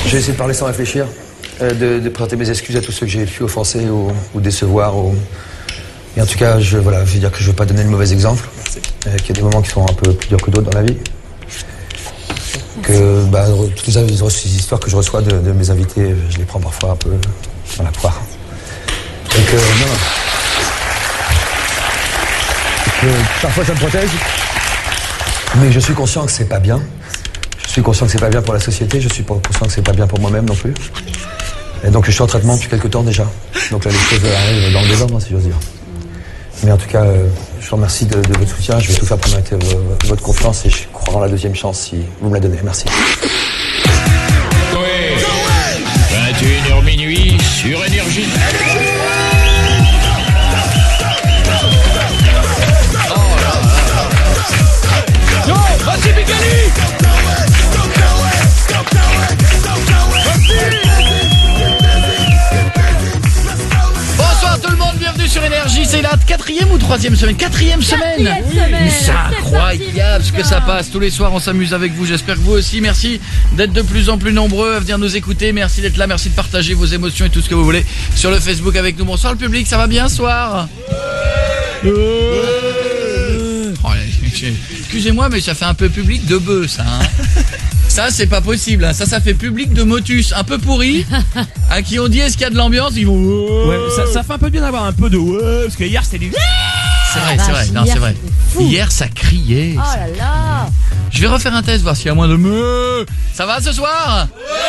Je vais essayer de parler sans réfléchir, de présenter mes excuses à tous ceux que j'ai pu offenser ou décevoir. Et en tout cas, je veux dire que je ne veux pas donner de mauvais exemple. Qu'il y a des moments qui sont un peu plus durs que d'autres dans la vie. Que toutes ces histoires que je reçois de mes invités, je les prends parfois un peu dans la poire. Et que, parfois ça me protège, mais je suis conscient que c'est pas bien. Je suis conscient que c'est pas bien pour la société, je suis conscient que c'est pas bien pour moi-même non plus. Et donc je suis en traitement depuis quelques temps déjà. Donc là les choses arrivent dans le désordre, si j'ose dire. Mais en tout cas, je vous remercie de votre soutien. Je vais tout faire pour mériter votre confiance et je crois en la deuxième chance si vous me la donnez. Merci. 21h minuit sur Énergie. Yo, vas-y Bigali! Bonsoir tout le monde, bienvenue sur Énergie. C'est la 4e ou 3e semaine? 4e semaine. C'est incroyable ce que ça passe. Tous les soirs on s'amuse avec vous, j'espère que vous aussi. Merci d'être de plus en plus nombreux à venir nous écouter. Merci d'être là, merci de partager vos émotions et tout ce que vous voulez sur le Facebook avec nous. Bonsoir le public, ça va bien ce soir? Excusez-moi mais ça fait un peu public de bœuf ça hein. Ça c'est pas possible hein. Ça fait public de motus un peu pourri à qui on dit est-ce qu'il y a de l'ambiance, ils vont ouais, ça fait un peu bien d'avoir un peu de parce que hier c'était du c'est vrai, non c'est vrai. Hier ça criait. Oh là là. Je vais refaire un test voir s'il y a moins de Ça va ce soir?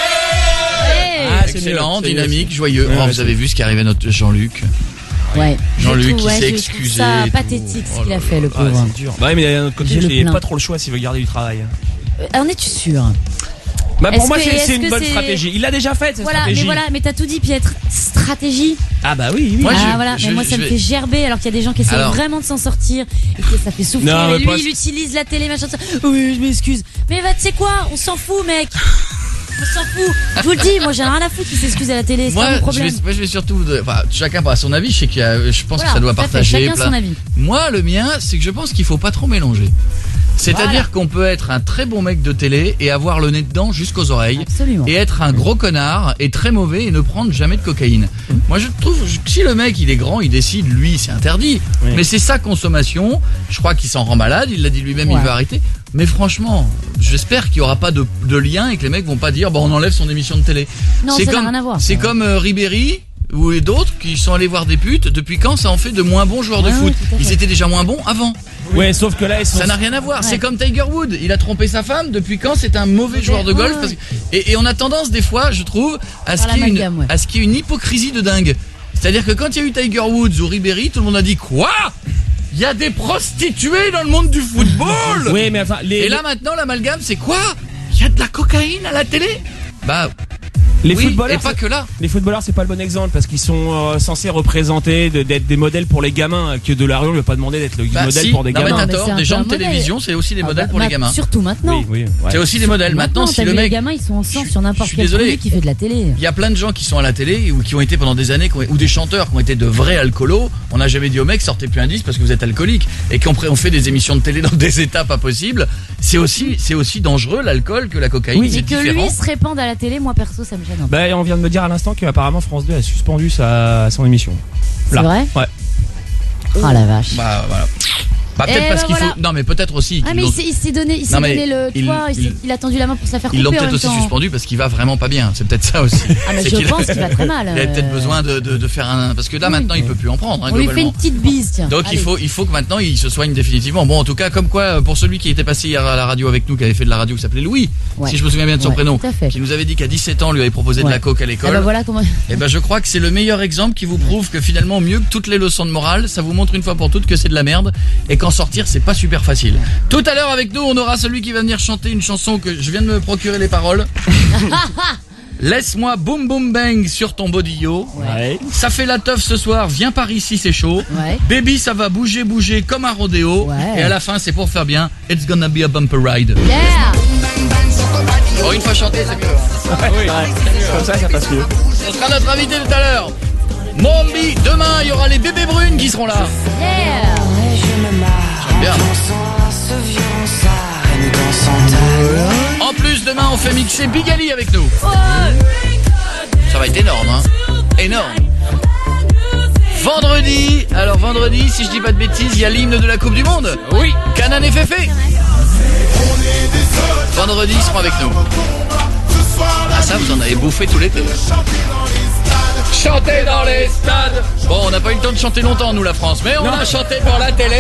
Excellent, dynamique, joyeux. Vous avez vu ce qui arrivait à notre Jean-Luc? Ouais. Jean-Luc qui s'est excusé. C'est pathétique ce qu'il a fait le pauvre. C'est dur. Bah ouais, mais d'un autre côté, il n'a pas trop le choix s'il veut garder du travail. En es-tu sûr? Bah pour moi c'est une bonne stratégie. Il l'a déjà fait cette stratégie. Mais t'as tout dit Pietre. Stratégie. Ah bah oui. Moi, moi ça me fait gerber alors qu'il y a des gens qui essaient vraiment de s'en sortir et que ça fait souffrir. Non, et lui il utilise la télé machin. Oui je m'excuse. Mais tu sais quoi? On s'en fout mec. On s'en fout. Je vous le dis, moi j'ai rien à foutre qui s'excuse à la télé, c'est pas mon problème. Je vais surtout, chacun a son avis. Je sais je pense que ça doit partager. Chacun son avis. Moi, le mien, c'est que je pense qu'il faut pas trop mélanger. C'est-à-dire qu'on peut être un très bon mec de télé et avoir le nez dedans jusqu'aux oreilles. Absolument. Et être un gros connard et très mauvais et ne prendre jamais de cocaïne. Moi je trouve que si le mec il est grand, il décide, lui c'est interdit. Oui. Mais c'est sa consommation, je crois qu'il s'en rend malade, il l'a dit lui-même, il veut arrêter. Mais franchement, j'espère qu'il n'y aura pas de lien et que les mecs vont pas dire on enlève son émission de télé. Non, ça n'a rien à voir. C'est comme Ribéry ou d'autres qui sont allés voir des putes. Depuis quand ça en fait de moins bons joueurs de foot? Ils étaient déjà moins bons avant. Ouais, sauf que là, ça n'a rien à voir. Ouais. C'est comme Tiger Woods. Il a trompé sa femme. Depuis quand c'est un mauvais joueur de golf? Et on a tendance des fois, je trouve, à ce qu'il y ait une hypocrisie de dingue. C'est-à-dire que quand il y a eu Tiger Woods ou Ribéry, tout le monde a dit quoi? Il y a des prostituées dans le monde du football. Oui, mais enfin, et là maintenant l'amalgame c'est quoi? Il y a de la cocaïne à la télé? Bah les footballeurs, et pas que là. Les footballeurs, c'est pas le bon exemple parce qu'ils sont censés représenter d'être des modèles pour les gamins. Que de la rue, on ne veut pas demander d'être le modèle pour des gamins. Mais t'as tort. Des gens de télévision, c'est aussi des modèles pour les gamins. Surtout maintenant. Oui, c'est aussi des modèles. Maintenant, si le mec, les gamins, ils sont en sang sur n'importe quel produit qui fait de la télé. Il y a plein de gens qui sont à la télé ou qui ont été pendant des années, ou des chanteurs qui ont été de vrais alcoolos. On n'a jamais dit au mec sortez plus un disque parce que vous êtes alcoolique et qu'on fait des émissions de télé dans des états pas possibles. C'est aussi dangereux l'alcool que la cocaïne. Oui, et que lui se répande à la télé, moi perso, ça me gêne. Bah, on vient de me dire à l'instant qu'apparemment France 2 a suspendu son émission. C'est vrai? Ouais. Oh la vache. Bah voilà. Bah peut-être parce qu'il faut. Non mais peut-être aussi. Ah mais il s'est donné le. Tu vois, il a tendu la main pour se la faire couper. Ils l'ont peut-être aussi suspendu parce qu'il va vraiment pas bien. C'est peut-être ça aussi. Ah mais je pense qu'il va très mal. Il a peut-être besoin de faire un. Parce que là maintenant il peut plus en prendre. On lui fait une petite bise tiens. Donc il faut que maintenant il se soigne définitivement. Bon en tout cas comme quoi pour celui qui était passé hier à la radio avec nous, qui avait fait de la radio, qui s'appelait Louis, si je me souviens bien de son prénom, qui nous avait dit qu'à 17 ans on lui avait proposé de la coke à l'école. Voilà comment. Et ben je crois que c'est le meilleur exemple qui vous prouve que finalement mieux que toutes les leçons de morale, ça vous montre une fois pour toutes que c'est de la merde et qu'en sortir c'est pas super facile. Tout à l'heure avec nous, on aura celui qui va venir chanter une chanson que je viens de me procurer les paroles. Laisse-moi boum boum bang sur ton bodyo. Ouais. Ça fait la teuf ce soir, viens par ici, c'est chaud. Ouais. Baby, ça va bouger comme un rodéo. Ouais. Et à la fin, c'est pour faire bien. It's gonna be a bumper ride. Yeah. Bon, une fois chanté, c'est mieux. Oui, comme ça passe mieux. Ce sera notre invité tout à l'heure. Mombi, demain, il y aura les bébés brunes qui seront là. Yeah. Bien. Ce violon s'arrête dans son En plus, demain, on fait mixer Big Ali avec nous. Ça va être énorme, hein. Énorme. Vendredi, si je dis pas de bêtises, il y a l'hymne de la Coupe du Monde. Oui. Canan et Féfé. Vendredi, ils seront avec nous. Ah ça, vous en avez bouffé tout l'été. Chanter dans les stades. Bon, on n'a pas eu le temps de chanter longtemps, nous, la France, mais on a chanté devant la télé.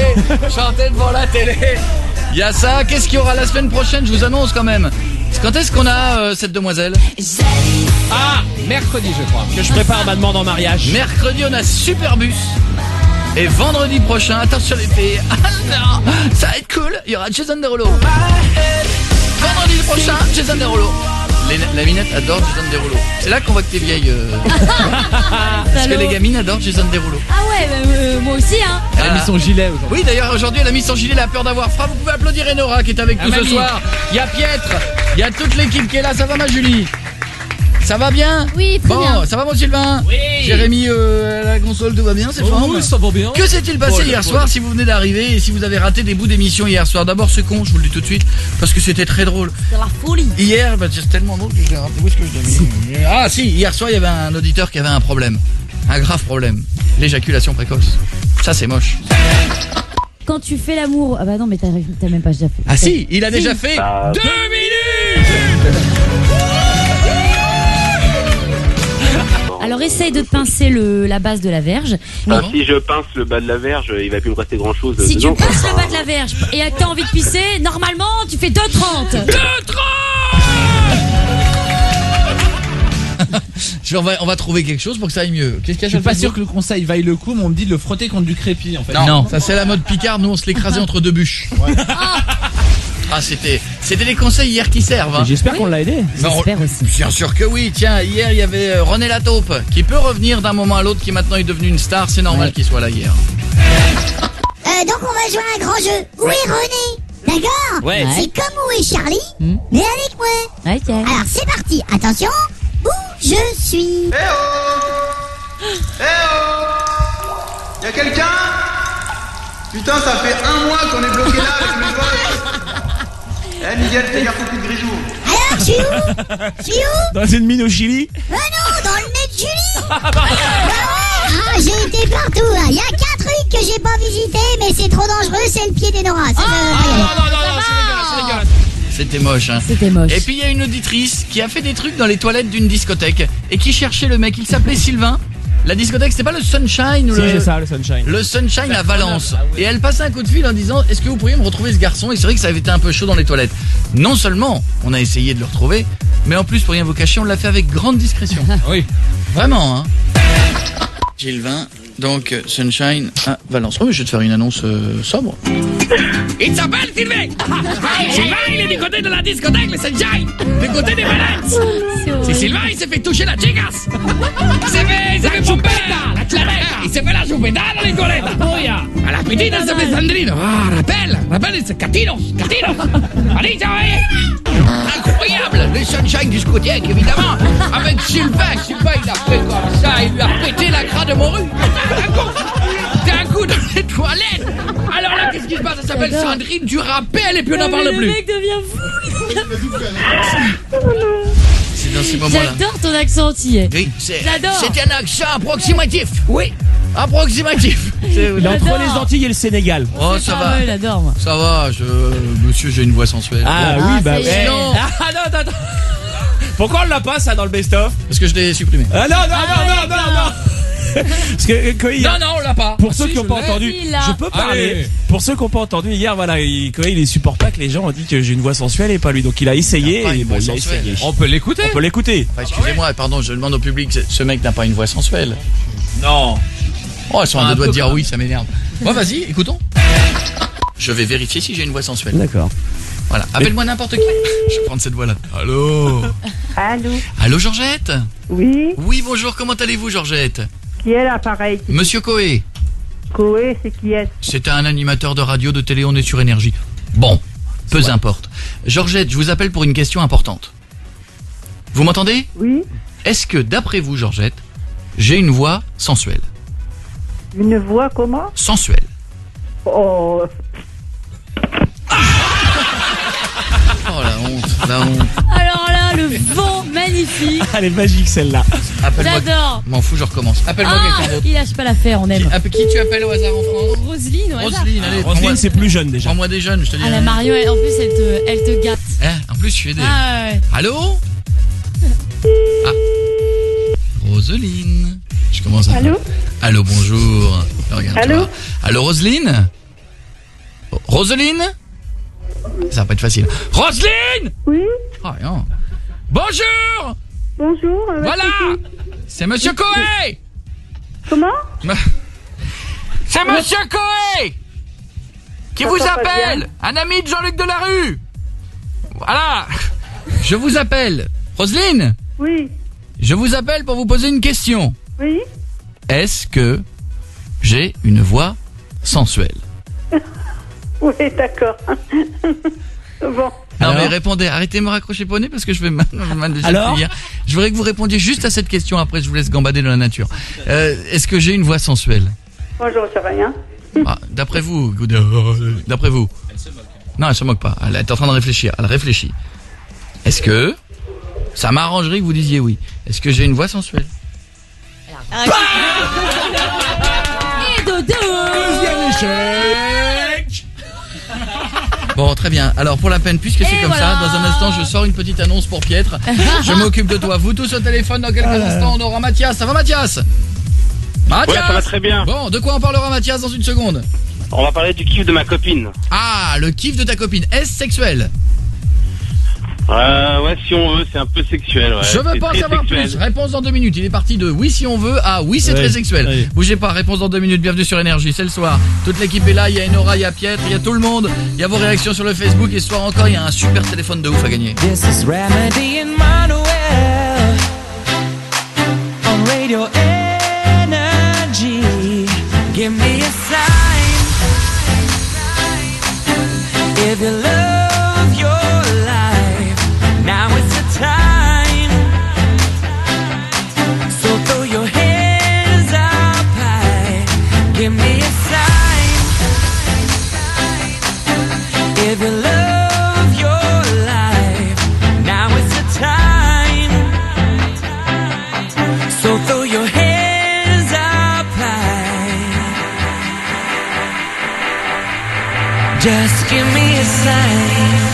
Il y a ça. Qu'est-ce qu'il y aura la semaine prochaine? Je vous annonce quand même. Quand est-ce qu'on a cette demoiselle? Ah, mercredi, je crois. Que je prépare ma demande en mariage. Mercredi, on a Superbus. Et vendredi prochain, attention les filles, ça va être cool, il y aura Jason Derulo. Vendredi prochain, Jason Derulo. La minette adore Jason Derulo. C'est là qu'on voit que t'es vieille. Parce que les gamines adorent Jason Derulo. Ah ouais, moi aussi, hein. Elle a mis son gilet aujourd'hui. Oui, d'ailleurs, aujourd'hui, elle a mis son gilet, elle a peur d'avoir froid. Vous pouvez applaudir Enora qui est avec nous ce soir. Il y a Pietre, il y a toute l'équipe qui est là. Ça va, ma Julie? Ça va bien? Oui, très bien. Ça va, mon Sylvain? Oui. Jérémy, la console, tout va bien, c'est fort? Oui, ça va bien. Que s'est-il passé hier soir si vous venez d'arriver et si vous avez raté des bouts d'émission hier soir? D'abord, c'est con, je vous le dis tout de suite, parce que c'était très drôle. C'est la folie. Hier, c'est tellement drôle que je l'ai raté. Où est-ce que je l'ai mis? Ah si, hier soir, il y avait un auditeur qui avait un problème. Un grave problème. L'éjaculation précoce. Ça, c'est moche. Quand tu fais l'amour... Ah bah non, mais t'as même pas déjà fait. Ah si, il a déjà fait 2 minutes. Alors essaye de te pincer la base de la verge. Si je pince le bas de la verge, il va plus me rester grand chose. Si dedans, tu pinces le bas de la verge et que t'as envie de pisser, normalement tu fais 2,30. 2,30. On va trouver quelque chose pour que ça aille mieux. Qu'est-ce qu'il y a? Je suis pas sûr que le conseil vaille le coup, mais on me dit de le frotter contre du crépi en fait. Non, ça c'est la mode Picard, nous on se l'écrasait entre deux bûches. Ouais. Ah, c'était les conseils hier qui servent. Hein. J'espère qu'on l'a aidé. J'espère aussi. Bien sûr que oui. Tiens, hier il y avait René Lataupe qui peut revenir d'un moment à l'autre, qui maintenant est devenu une star. C'est normal qu'il soit là hier. Donc on va jouer à un grand jeu. Où est René? D'accord? Ouais. C'est comme où est Charlie, mais avec moi. Ok. Alors c'est parti. Attention. Où je suis? Eh oh! Y'a quelqu'un? Putain, ça fait 1 mois qu'on est bloqué là avec mes potes. Eh Miguel, t'es gaffe au coup de Gréjour. Alors, je suis où? Dans une mine au Chili? Ah non, dans le nez de Julie. J'ai été partout. Il y a 4 trucs que j'ai pas visités, mais c'est trop dangereux, c'est le pied d'Enora. Non, c'est dégueulasse. C'était moche, hein. C'était moche. Et puis il y a une auditrice qui a fait des trucs dans les toilettes d'une discothèque et qui cherchait le mec. Il s'appelait Sylvain. La discothèque, c'était pas le Sunshine ou c'est ça, le Sunshine. Le Sunshine à Valence. Et elle passait un coup de fil en disant: est-ce que vous pourriez me retrouver ce garçon? Et c'est vrai que ça avait été un peu chaud dans les toilettes. Non seulement on a essayé de le retrouver, mais en plus, pour rien vous cacher, on l'a fait avec grande discrétion. Oui. Vraiment, hein. Gilles donc Sunshine à Valence. Oh, mais je vais te faire une annonce sobre. Il s'appelle Sylvain. Sylvain, il est du côté de la discothèque, le Sunshine, du côté des Valence. C'est Sylvain, il s'est fait toucher la chicas. Il s'est fait pomper la claveta. Il s'est fait la chupeta dans les coletas. A la petite, elle s'appelle Sandrine. Ah, rappelle, c'est Catinos. Allez, ça va. Incroyable, le Sunshine discothèque, évidemment. Avec Sylvain, il a fait comme ça, il lui a pété la crâne de morue. D'un coup dans les toilettes. Alors là, qu'est-ce qui se passe? Ça s'appelle Sandrine, tu rappelles et puis on n'en parle plus. Le mec devient fou. C'est dans ces moments-là. J'adore ton accent entier. Oui, J'adore. C'était un accent approximatif. Oui, approximatif. Il est entre les Antilles et le Sénégal. Oh, ça va. Ouais, j'adore, moi. Ça va, monsieur, j'ai une voix sensuelle. Ah Bon. oui, bah c'est ouais. non. Ah non, attends. Pourquoi on l'a pas ça dans le best-of? Parce que je l'ai supprimé. Ah non. Parce que Non, on l'a pas. pour ceux qui n'ont pas entendu, Vas-y, là. je peux parler. Allez. Pour ceux qui n'ont pas entendu hier, voilà, il supporte pas que les gens ont dit que j'ai une voix sensuelle et pas lui. Donc il a essayé. Il a pas une Et bon, voix il a sensuelle. essayé. On peut l'écouter. Excusez-moi, pardon, je demande au public, ce mec n'a pas une voix sensuelle. Non. Oh, ils sont à deux doigts de dire peu, oui, ça m'énerve. Bon, vas-y, écoutons. Je vais vérifier si j'ai une voix sensuelle. D'accord. Voilà, appelle-moi n'importe qui. Je vais prendre cette voix-là. Allô? Allô, Georgette? Oui, Oui, bonjour, comment allez-vous, Georgette? qui est l'appareil? Monsieur Coé. Coé, c'est qui est? C'est un animateur de radio, de télé, on est sur Énergie. Bon, peu importe. Georgette, je vous appelle pour une question importante. Vous m'entendez? Oui, Est-ce que, d'après vous, Georgette, j'ai une voix sensuelle? une voix comment? Sensuelle. Oh, Oh la honte. Alors là, le vent magnifique. Elle est magique celle-là. J'adore. M'en fous, je recommence. Appelle-moi quelqu'un d'autre. Il lâche pas l'affaire, on aime. Qui tu appelles au hasard en France? Roselyne, au hasard. Allez. Roselyne, c'est plus jeune déjà. Prends-moi des jeunes, je te dis. Ah, la Marion, en plus, elle te gâte. En plus, je suis aidé. Ah ouais. Allô? Roselyne. Je commence à... Allô, bonjour. Regarde, Allô? Allô, Roselyne? Roselyne? Ça va pas être facile. Roselyne! Oui. Oh, non. Bonjour! Bonjour. Voilà! C'est Monsieur Coé! Comment? C'est Monsieur Coé! Qui vous appelle! Un ami de Jean-Luc Delarue! Voilà! Je vous appelle. Roselyne? Oui. Je vous appelle pour vous poser une question. Oui. Est-ce que j'ai une voix sensuelle? Oui, d'accord. Bon. Non mais répondez, arrêtez de me raccrocher au nez parce que je vais mal déjà Alors hier. Je voudrais que vous répondiez juste à cette question, après je vous laisse gambader dans la nature. Est-ce que j'ai une voix sensuelle? Moi, j'en sais rien. D'après vous, d'après vous. Elle se moque. Non, elle se moque pas. Elle est en train de réfléchir. Elle réfléchit. Est-ce que ça m'arrangerait que vous disiez oui? Est-ce que j'ai une voix sensuelle? Et dodo. Deuxième échec. Bon, très bien. Alors, pour la peine, puisque c'est comme ça, dans un instant, je sors une petite annonce pour Pietre. Je m'occupe de toi. Vous tous au téléphone, dans quelques instants, on aura Mathias. Ça va, Mathias? Ouais, ça va très bien. Bon, de quoi on parlera, Mathias, dans une seconde? On va parler du kiff de ma copine. Ah, le kiff de ta copine. Est-ce sexuel? Ouais, si on veut, c'est un peu sexuel. Ouais. Je veux pas en savoir plus. Réponse dans 2 minutes. Il est parti de oui si on veut à oui c'est très sexuel. Ouais. Bougez pas. Réponse dans 2 minutes. Bienvenue sur Énergie. C'est le soir. Toute l'équipe est là. Il y a Enora, il y a Pietre, il y a tout le monde. Il y a vos réactions sur le Facebook. Et ce soir encore, il y a un super téléphone de ouf à gagner. This is Remedy and Manuel on Radio Energy. Give me a sign if you love your life. Now is the time. So throw your hands up high. Give me a sign if you love your life. Now is the time. So throw your hands up high. Just give me a sign.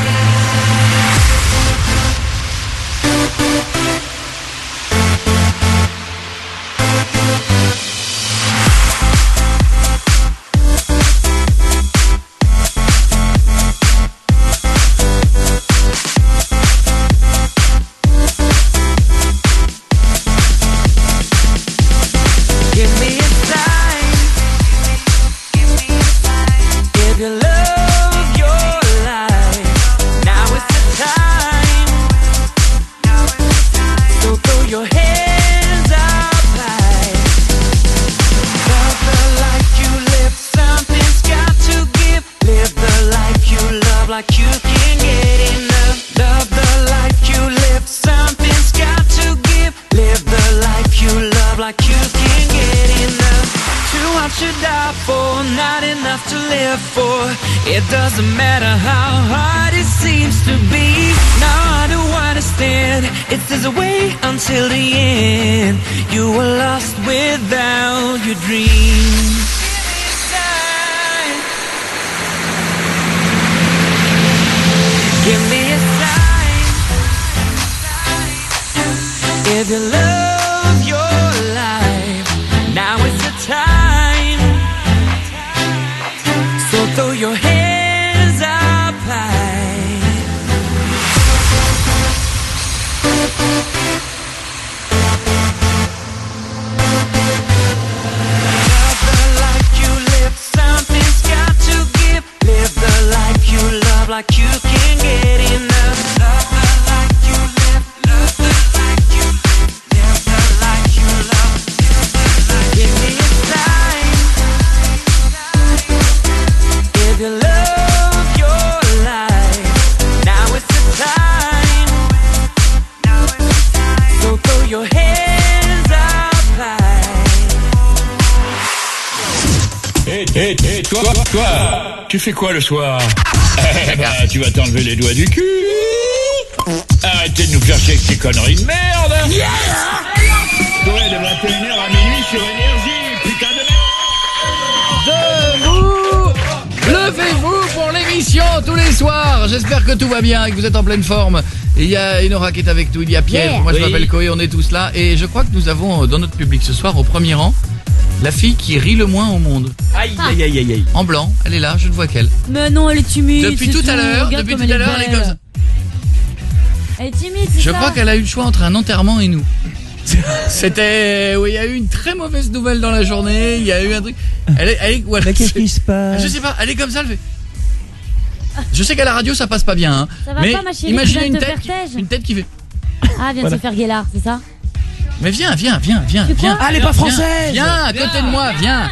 It doesn't matter how hard it seems to be. Now I don't understand. It's this way until the end. You were lost without your dream. Give me a sign if you love your life. Now is the time. So throw your hands up high. Love the life you live, something's got to give. Live the life you love like you can't get enough. Love the life you live, love the life you live, live the life you love. Give me a sign if you love your life. Now is the time. So throw your hands up high. Hit Toi, tu fais quoi le soir? Tu vas t'enlever les doigts du cul. Arrêtez de nous faire chier avec ces conneries de merde. Yeah. Ouais, de 21h à minuit sur Énergie, putain de merde. Levez-vous pour l'émission tous les soirs. J'espère que tout va bien et que vous êtes en pleine forme. Et il y a Enora qui est avec nous, il y a Pierre, moi je m'appelle Koé, on est tous là. Et je crois que nous avons dans notre public ce soir, au premier rang, la fille qui rit le moins au monde. Aïe, aïe, aïe, aïe, aïe. En blanc, elle est là, je ne vois qu'elle. Mais non, elle est timide. Depuis tout à l'heure, elle est comme ça. Elle est timide, c'est Je ça. crois qu'elle a eu le choix entre un enterrement et nous. C'était... Oui, il y a eu une très mauvaise nouvelle dans la journée, il y a eu un truc... Voilà, mais qu'est-ce qui se passe? Je sais pas, elle est comme ça, elle fait... Je sais qu'à la radio ça passe pas bien, hein. Ça va mais pas, ma chérie, imaginez tu une viens de tête, te faire têche. une tête qui fait... Ah, viens de se faire Guélard, c'est ça? Mais viens. Tu crois? Ah, elle est pas française. Viens, à côté de moi, viens.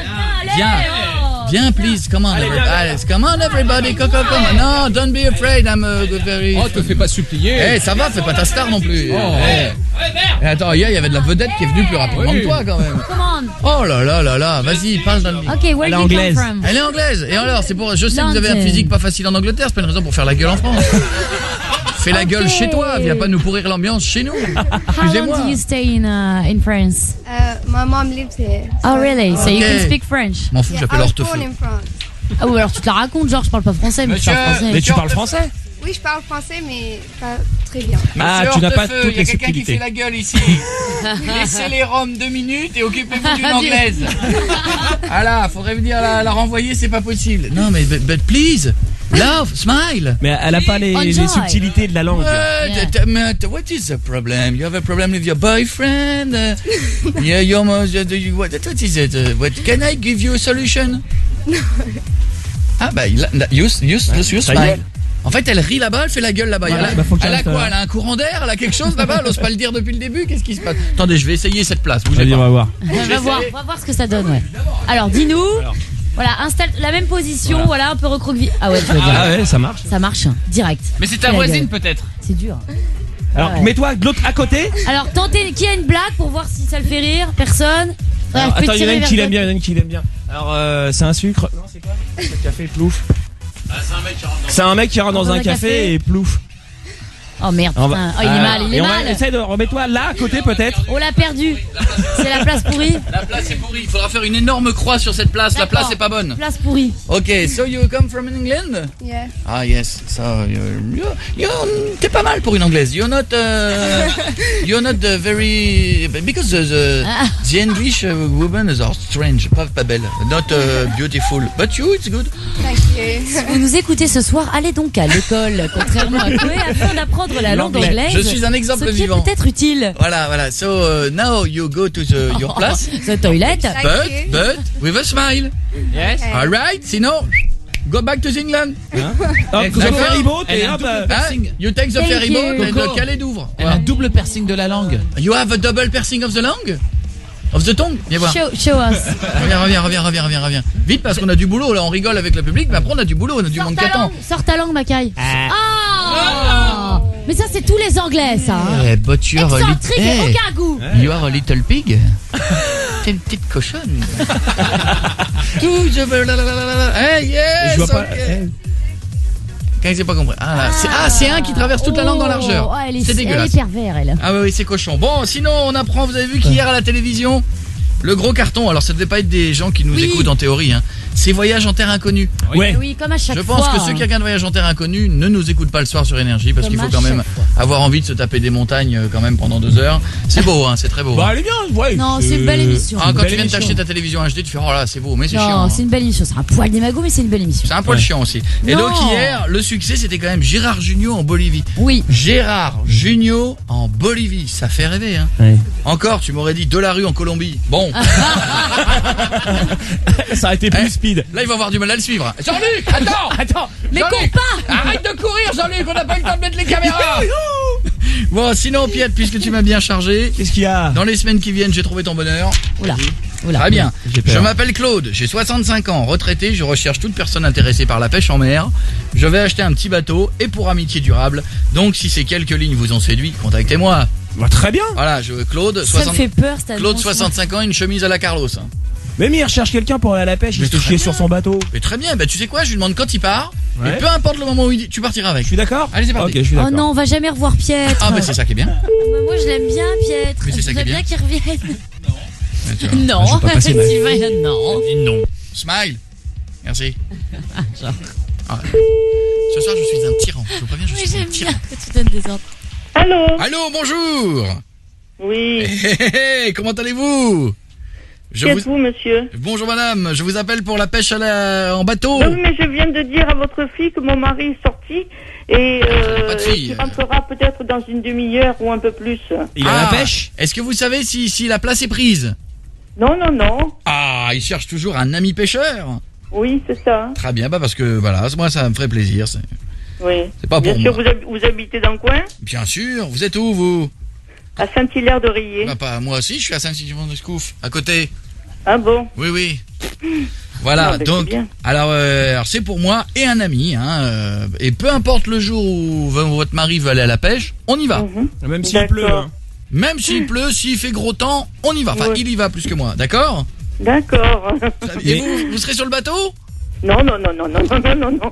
Viens, please, come on, everybody. Come on, everybody, come on. No, don't be afraid, I'm very... Oh, te fais pas supplier. Eh, ça va, fais pas ta star non plus. Et attends, hier, il y avait de la vedette qui est venue plus rapidement que toi, quand même. Come on. Oh là là, vas-y, parle dans le... Ok, where Elle est do you anglaise. come from? Elle est anglaise. Et alors, c'est pour... Je sais que vous avez un London. physique pas facile en Angleterre, c'est pas une raison pour faire la gueule en France. Fais la gueule chez toi, viens pas nous pourrir l'ambiance chez nous. How long Excusez-moi. do you stay in France? My mom lives here. Oh, really? So you Okay. can speak French? M'en fous, j'appelle Hortefeux. Born in France. Ah oui, alors tu te la racontes, genre je parle pas français, mais tu parles français. Mais tu parles français? Oui, je parle français, mais pas très bien. Ah, Monsieur tu n'as pas Hortefeux, toutes il y a les quelqu'un qui subtilités. fait la gueule ici. Laissez les roms 2 minutes et occupez-vous d'une anglaise. Ah là, faudrait venir la renvoyer, c'est pas possible. Non mais but please, love, smile. Mais elle a pas les Enjoy. subtilités de la langue. What is the problem? You have a problem with your boyfriend? Yeah, what is it? What can I give you a solution? Ah bah you Ça y est. smile. En fait, elle rit là-bas, elle fait la gueule là-bas. Voilà, Elle a, bah, faut que elle a j'arrête, quoi? là. Elle a un courant d'air? Elle a quelque chose là-bas? Elle ose pas le dire depuis le début? Qu'est-ce qui se passe? Attendez, je vais essayer cette place. Bougez Vas-y, pas. on va voir. On va voir ce que ça donne, ouais. Alors, dis-nous. Voilà, installe la même position, voilà, un peu recroquevillé. Ah ouais, tu veux dire. Ah ouais, ça marche. Ça marche, direct. Mais c'est ta Fais la voisine gueule. peut-être? C'est dur. Alors, ouais. mets-toi de l'autre à côté. Alors, tentez, qui a une blague pour voir si ça le fait rire? Personne? Ouais, Alors, je peux attends, il y en a tirer une vers qui toi. l'aime bien, il y en a une qui l'aime bien. Alors, c'est un sucre. Non, c'est quoi? Le café, plouf. C'est un mec qui rentre dans un café et plouf. Oh merde, On va- putain. Oh, il est mal, il est et on mal. va essayer de remets-toi là à côté peut-être. On l'a perdu. C'est la place pourrie. La place est pourrie. Il faudra faire une énorme croix sur cette place. La place est pas bonne. Place pourrie. Ok, so you come from England? Yeah. Ah yes, so t'es pas mal pour une anglaise. You're not very because the English women are strange, pas belle, not beautiful, but it's good. Thank you. Si vous nous écoutez ce soir, allez donc à l'école, contrairement à Chloé, afin d'apprendre la langue L'anglais. anglaise. Je suis un exemple ce qui vivant. est peut-être utile. Voilà. So now you go to your place, The toilette. but with a smile. Yes. All right. Sinon, go back to England. Hop, the ferry boat et hop. You take the Thank ferry boat you. and the Calais d'ouvre. Elle a un double piercing de la langue. You have a double piercing of the tongue? Of the tongue? Viens voir. Show us. Reviens. Vite parce qu'on a du boulot, là on rigole avec le public, mais après on a du boulot, on a du monde qui attend. Sors ta langue, Macaille. Oh mais ça, c'est tous les Anglais, ça. Hein. Eh, but you're a Excentrique et little... aucun goût. You are a little pig. T'es une petite cochonne. Hey, yes, Je vois pas. ok. Quand j'ai pas compris. C'est un qui traverse toute la langue en largeur. Oh, elle est, C'est elle dégueulasse. est pervers, elle. Ah oui, c'est cochon. Bon, sinon on apprend, vous avez vu qu'hier à la télévision, le gros carton, alors ça devait pas être des gens qui nous écoutent en théorie, hein. C'est Voyage en Terre Inconnue. Ouais. Oui, comme à chaque Je fois. pense que ceux qui regardent Voyage en Terre Inconnue ne nous écoutent pas le soir sur Énergie parce Comme qu'il faut à quand même chaque fois. avoir envie de se taper des montagnes quand même pendant 2 heures. C'est beau, hein, c'est très beau. Bah, hein. elle est bien, ouais. Non, c'est une belle émission. Ah, quand belle tu viens de t'acheter émission. ta télévision HD, tu fais oh là, c'est beau, mais c'est chiant. Non, hein. c'est une belle émission. C'est un poil démago, mais c'est une belle émission. C'est un poil chiant aussi. Et Non. donc hier, le succès c'était quand même Gérard Jugnot en Bolivie. Oui. Gérard Jugnot en Bolivie, ça fait rêver hein. Ouais. Encore, tu m'aurais dit de la rue en Colombie. Bon. Ça a été plus speed. Là, il va avoir du mal à le suivre. Jean-Luc, attends. Mais Jean-Luc, cours pas. Arrête de courir, Jean-Luc, on n'a pas eu le temps de mettre les caméras. Bon, sinon, Piette, puisque tu m'as bien chargé, Qu'est-ce qu'il y a? dans les semaines qui viennent, j'ai trouvé ton bonheur. Oula. Très bien. J'ai peur. Je m'appelle Claude, j'ai 65 ans, retraité, je recherche toute personne intéressée par la pêche en mer. Je vais acheter un petit bateau et pour amitié durable. Donc si ces quelques lignes vous ont séduit, contactez-moi. Bah, très bien. Voilà, Claude, Ça me fait peur, cette Claude annonce. 65 ans, une chemise à la Carlos. Mais il recherche quelqu'un pour aller à la pêche, il se fait chier sur son bateau. Mais très bien, bah tu sais quoi, je lui demande quand il part. Et peu importe le moment où il dit, tu partiras avec. Je suis d'accord. Allez, c'est parti. Ok, je suis d'accord. Oh non, on va jamais revoir Pietre. Ah bah c'est ça qui est bien. Moi je l'aime bien Pietre. Mais c'est ça qui est J'aimerais bien. bien qu'il revienne. Non, Non, pas passer ma- Sylvain, non. Dis non. Smile. Merci. Ah. Ce soir, je suis un tyran. Je vous préviens, je Oui, suis un j'aime tyran. bien que tu donnes des ordres. Allô? Allô, bonjour. Oui. Comment allez-vous? Qui êtes-vous, monsieur? Bonjour madame, je vous appelle pour la pêche en bateau. Non, mais je viens de dire à votre fille que mon mari est sorti et qu'il rentrera peut-être dans une demi-heure ou un peu plus. Il a la pêche? Est-ce que vous savez si la place est prise? Non, non, non. Ah, il cherche toujours un ami pêcheur. Oui, c'est ça. Très bien, bah parce que voilà, moi ça me ferait plaisir. Oui. C'est pas Bien pour sûr, moi. vous habitez dans le coin? Bien sûr, vous êtes où vous? À Saint-Hilaire-de-Riez. Bah, pas moi aussi, je suis à Saint-Sylvain-de-Scouf, à côté. Ah bon? Oui, oui. Voilà, Non, mais donc c'est bien. alors c'est pour moi et un ami, hein, et peu importe le jour où votre mari veut aller à la pêche, on y va. Même s'il pleut. Hein. Même s'il pleut, s'il fait gros temps, on y va. Enfin, il y va plus que moi, d'accord? D'accord. Et vous serez sur le bateau? Non, non, non, non, non, non, non, non, non.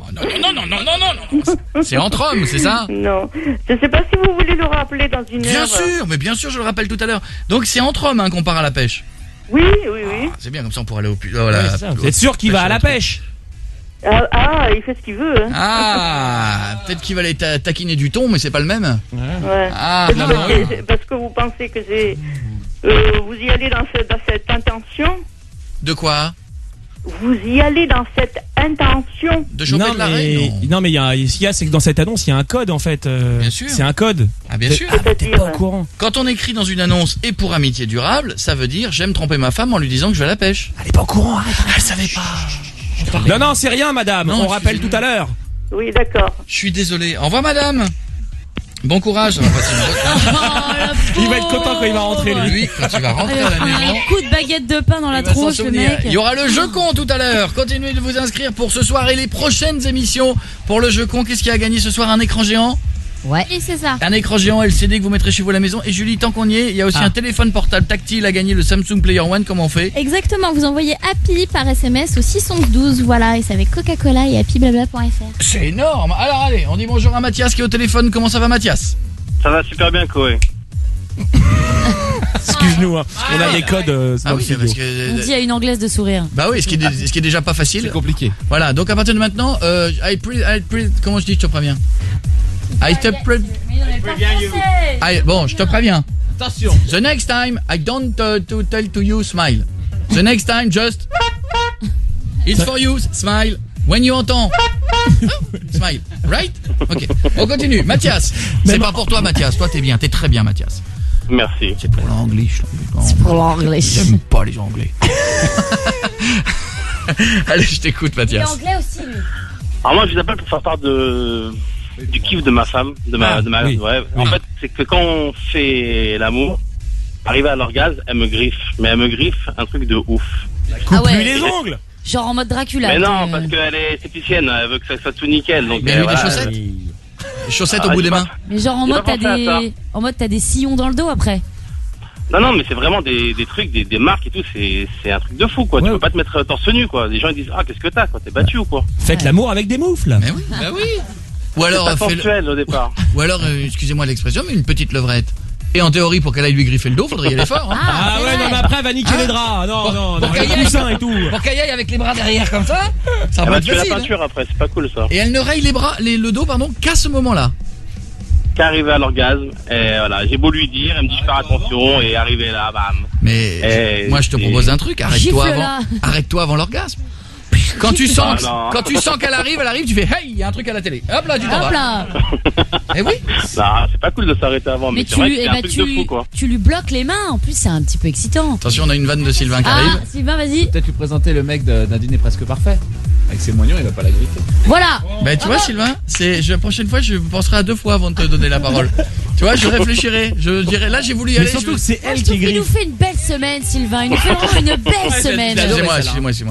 Non. C'est entre hommes, c'est ça? Non. Je sais pas si vous voulez le rappeler dans une Bien heure. sûr, mais bien sûr, je le rappelle tout à l'heure. Donc c'est entre hommes hein, qu'on part à la pêche. Oui, oui, oui. C'est bien, comme ça on pourra aller au Vous êtes sûr qu'il va à la pêche? Ah, il fait ce qu'il veut. Hein. Ah, peut-être qu'il va aller taquiner du thon, mais c'est pas le même. Ouais. Ah, parce que vous pensez que c'est... vous y allez dans cette intention? De quoi? Vous y allez dans cette intention? De choper de l'arrêt? Non, mais c'est que dans cette annonce, il y a un code en fait. Bien sûr. C'est un code. Ah, bien sûr. T'es pas au courant. Quand on écrit dans une annonce et pour amitié durable, ça veut dire j'aime tromper ma femme en lui disant que je vais à la pêche. Elle est pas au courant, arrête. Elle savait pas. Non, non, c'est rien, madame. Non, on rappelle tout à l'heure. Oui, d'accord. Je suis désolé. Au revoir, madame. Bon courage. Il va être content quand il va rentrer, lui. Quand il va rentrer à la maison. Un coup de baguette de pain dans la tronche, le mec. Il y aura le jeu con tout à l'heure. Continuez de vous inscrire pour ce soir et les prochaines émissions. Pour le jeu con, qu'est-ce qui a gagné ce soir? Un écran géant? Ouais, et c'est ça. Un écran géant LCD que vous mettrez chez vous à la maison. Et Julie, tant qu'on y est, il y a aussi un téléphone portable tactile à gagner, le Samsung Player One. Comment on fait? Exactement, vous envoyez Happy par SMS au 612, voilà, et c'est avec Coca-Cola et happyblabla.fr. C'est énorme. Alors allez, on dit bonjour à Mathias qui est au téléphone. Comment ça va, Mathias? Ça va super bien, Koé. Excuse-nous, hein. On a des codes. Ah oui, c'est parce que... On dit à une anglaise de sourire. Bah oui, ce qui est déjà pas facile. C'est compliqué. Voilà, donc à partir de maintenant, comment je dis, je te préviens. Bon, je te préviens. Attention. The next time, I don't to tell to you smile. The next time, just it's for you, smile. When you entends, smile, right? Ok, on continue. Mathias, c'est pas pour toi, Mathias. Toi, t'es bien, t'es très bien, Mathias. Merci. C'est pour l'anglais. C'est pour l'anglais. J'aime pas les anglais. Allez, je t'écoute, Il est Mathias. anglais aussi, lui. Alors moi, je vous appelle pour faire part du kiff de ma femme, oui. ouais. En fait, c'est que quand on fait l'amour, arrivé à l'orgasme, elle me griffe. Mais elle me griffe un truc de ouf. Coupe-lui les ongles. Genre en mode Dracula. Mais non, parce qu'elle est esthéticienne, elle veut que ça soit tout nickel. Donc, Mais lui, des voilà, chaussettes. Les chaussettes au bout des mains. Mais genre en J'ai mode pas pensé à t'as des sillons dans le dos après. Non, mais c'est vraiment des trucs, des marques et tout, c'est un truc de fou, quoi. Tu peux pas te mettre torse nu, quoi. Les gens ils disent, ah, qu'est-ce que t'as, quoi, t'es battu ou quoi? Faites l'amour avec des moufles. Mais oui, bah oui. Ou alors, c'est pas sensuel au départ. Ou alors, excusez-moi l'expression, mais une petite levrette. Et en théorie, pour qu'elle aille lui griffer le dos, faudrait y aller fort. Hein. Ah ouais, non, mais après, elle va niquer les draps. Non, pour les qu'elle coussins et tout. Pour qu'elle aille avec les bras derrière comme ça, ça Elle va va être tuer la facile. peinture après, c'est pas cool ça. Et elle ne raye le dos, qu'à ce moment-là. Qu'arriver à l'orgasme, et voilà, j'ai beau lui dire, elle me dit de faire attention, et arriver là, bam. Mais moi je te propose un truc, arrête-toi avant l'orgasme. Quand tu sens qu'elle arrive, tu fais hey, il y a un truc à la télé. Hop là, tu t'en vas. Eh oui. Non, c'est pas cool de s'arrêter avant, mais c'est vrai que c'est un truc de fou quoi. Tu lui bloques les mains, en plus c'est un petit peu excitant. Attention, on a une vanne de Sylvain qui arrive. Sylvain, vas-y. Peut-être lui présenter le mec d'un dîner presque parfait. Avec ses moignons, il va pas la griffer. Voilà. Bah tu vois Sylvain, la prochaine fois je penserai à 2 fois avant de te donner la parole. Tu vois, je réfléchirai, je dirais là j'ai voulu y aller. Mais surtout que c'est elle Je qui trouve qu'il nous griffe. fait une belle semaine, Sylvain. Il nous fait vraiment une belle semaine. Excusez-moi.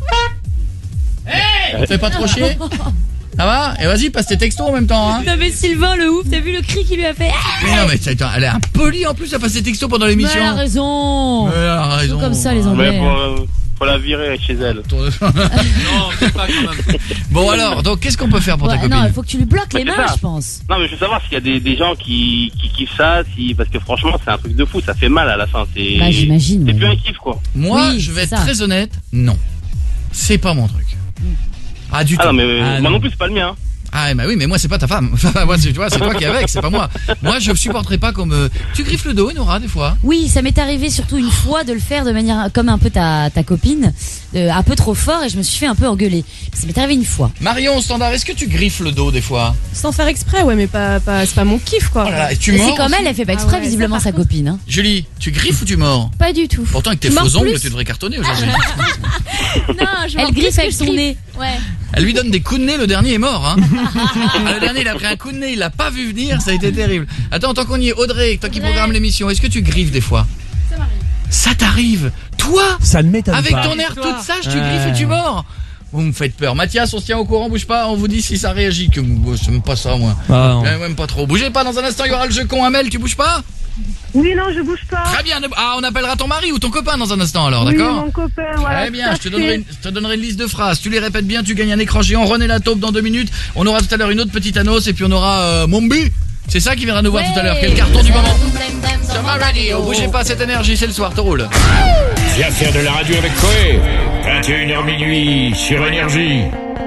Hey, fais pas trop chier. Ça va? Et vas-y, passe tes textos en même temps, hein. Non mais Sylvain, le ouf, t'as vu le cri qu'il lui a fait? Mais non, mais elle est impolie en plus à passer tes textos pendant l'émission. Mais elle a raison. Elle a raison. Comme ça les Anglais. Mais Faut la virer chez elle. Non, c'est pas quand même. Bon alors, donc qu'est-ce qu'on peut faire pour ta copine? Non, il faut que tu lui bloques les mains, ça. je pense. Non, mais je veux savoir s'il y a des gens qui kiffent ça, parce que franchement, c'est un truc de fou, ça fait mal à la fin. Bah, j'imagine. C'est plus un kiff, quoi. Moi, Oui, je vais c'est être ça. très honnête, non. C'est pas mon truc. Ah, du tout. Non, mais moi non plus, c'est pas le mien. Ah, bah oui, mais moi, c'est pas ta femme. Enfin, moi, tu vois, c'est toi qui es avec, c'est pas moi. Moi, je supporterai pas comme, tu griffes le dos, Nora, des fois. Oui, ça m'est arrivé surtout une fois de le faire de manière comme un peu ta copine, un peu trop fort, et je me suis fait un peu engueuler. Ça m'est arrivé une fois. Marion, standard, est-ce que tu griffes le dos des fois? Sans faire exprès, ouais, mais c'est pas mon kiff, quoi. Oh là là, et tu Mais mords c'est comme elle fait pas exprès, ouais, visiblement, ça, sa par copine. Hein. Julie, tu griffes ou tu mords? Pas du tout. Pourtant, avec tes Tu mords faux ongles, plus. tu devrais cartonner aujourd'hui. Non, je Elle mords griffe plus avec que son je nez. Ouais. Elle lui donne des coups de nez, le dernier est mort, hein. Le dernier, il a pris un coup de nez, il l'a pas vu venir, ça a été terrible. Attends, tant qu'on y est, Audrey, toi qui programme l'émission, est-ce que tu griffes des fois? Ça m'arrive. Ça t'arrive? Toi? Ça ne m'étonne Avec pas. ton air toute sage, tu griffes et tu mords? Vous me faites peur. Mathias, on se tient au courant, bouge pas, on vous dit si ça réagit. Que c'est même pas ça, moi. Ah, non. Même pas trop. Bougez pas, dans un instant, il y aura le jeu con. Amel, tu bouges pas? Oui, non, je bouge pas. Très bien. Ah, on appellera ton mari ou ton copain dans un instant, alors, Oui, d'accord? mon copain, voilà. Très bien, je te donnerai une liste de phrases. Tu les répètes bien, tu gagnes un écran géant. René la taupe dans 2 minutes. On aura tout à l'heure une autre petite annonce et puis on aura Mombi. C'est ça qui viendra nous voir tout à l'heure. Quel carton du moment? Sur ma radio. Bougez pas, cette énergie, c'est le soir, te roule. Viens faire de la radio avec Coé. 21h minuit sur Énergie.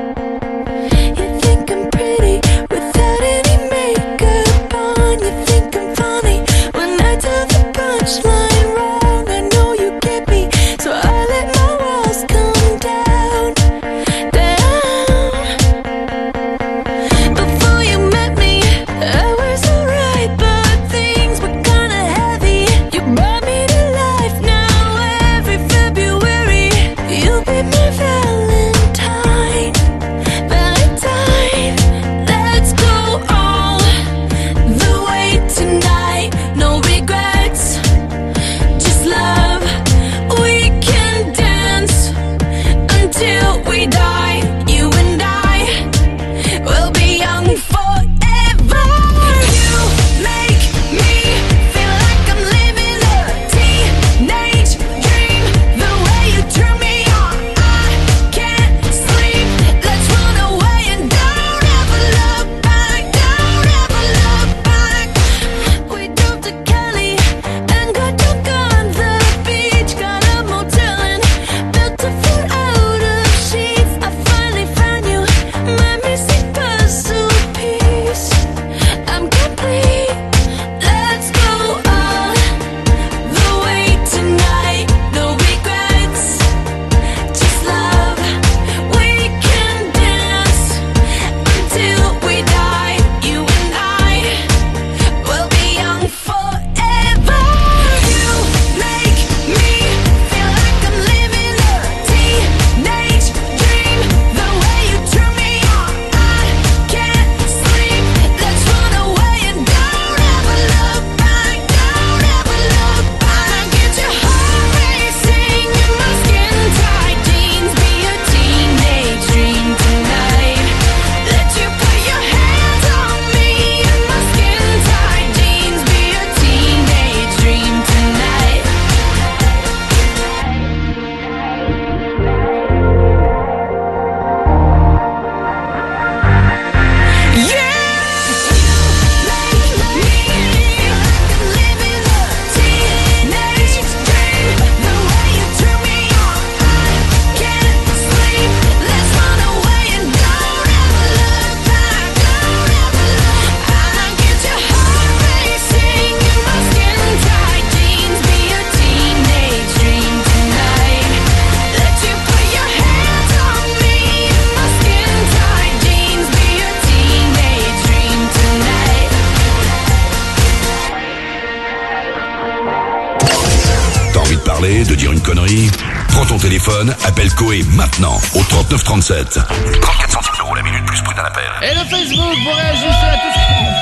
De dire une connerie? Prends ton téléphone, appelle Coé maintenant au 3937. 34 centimes d'euros la minute plus prix d'un appel. Et le Facebook pour réagir à tout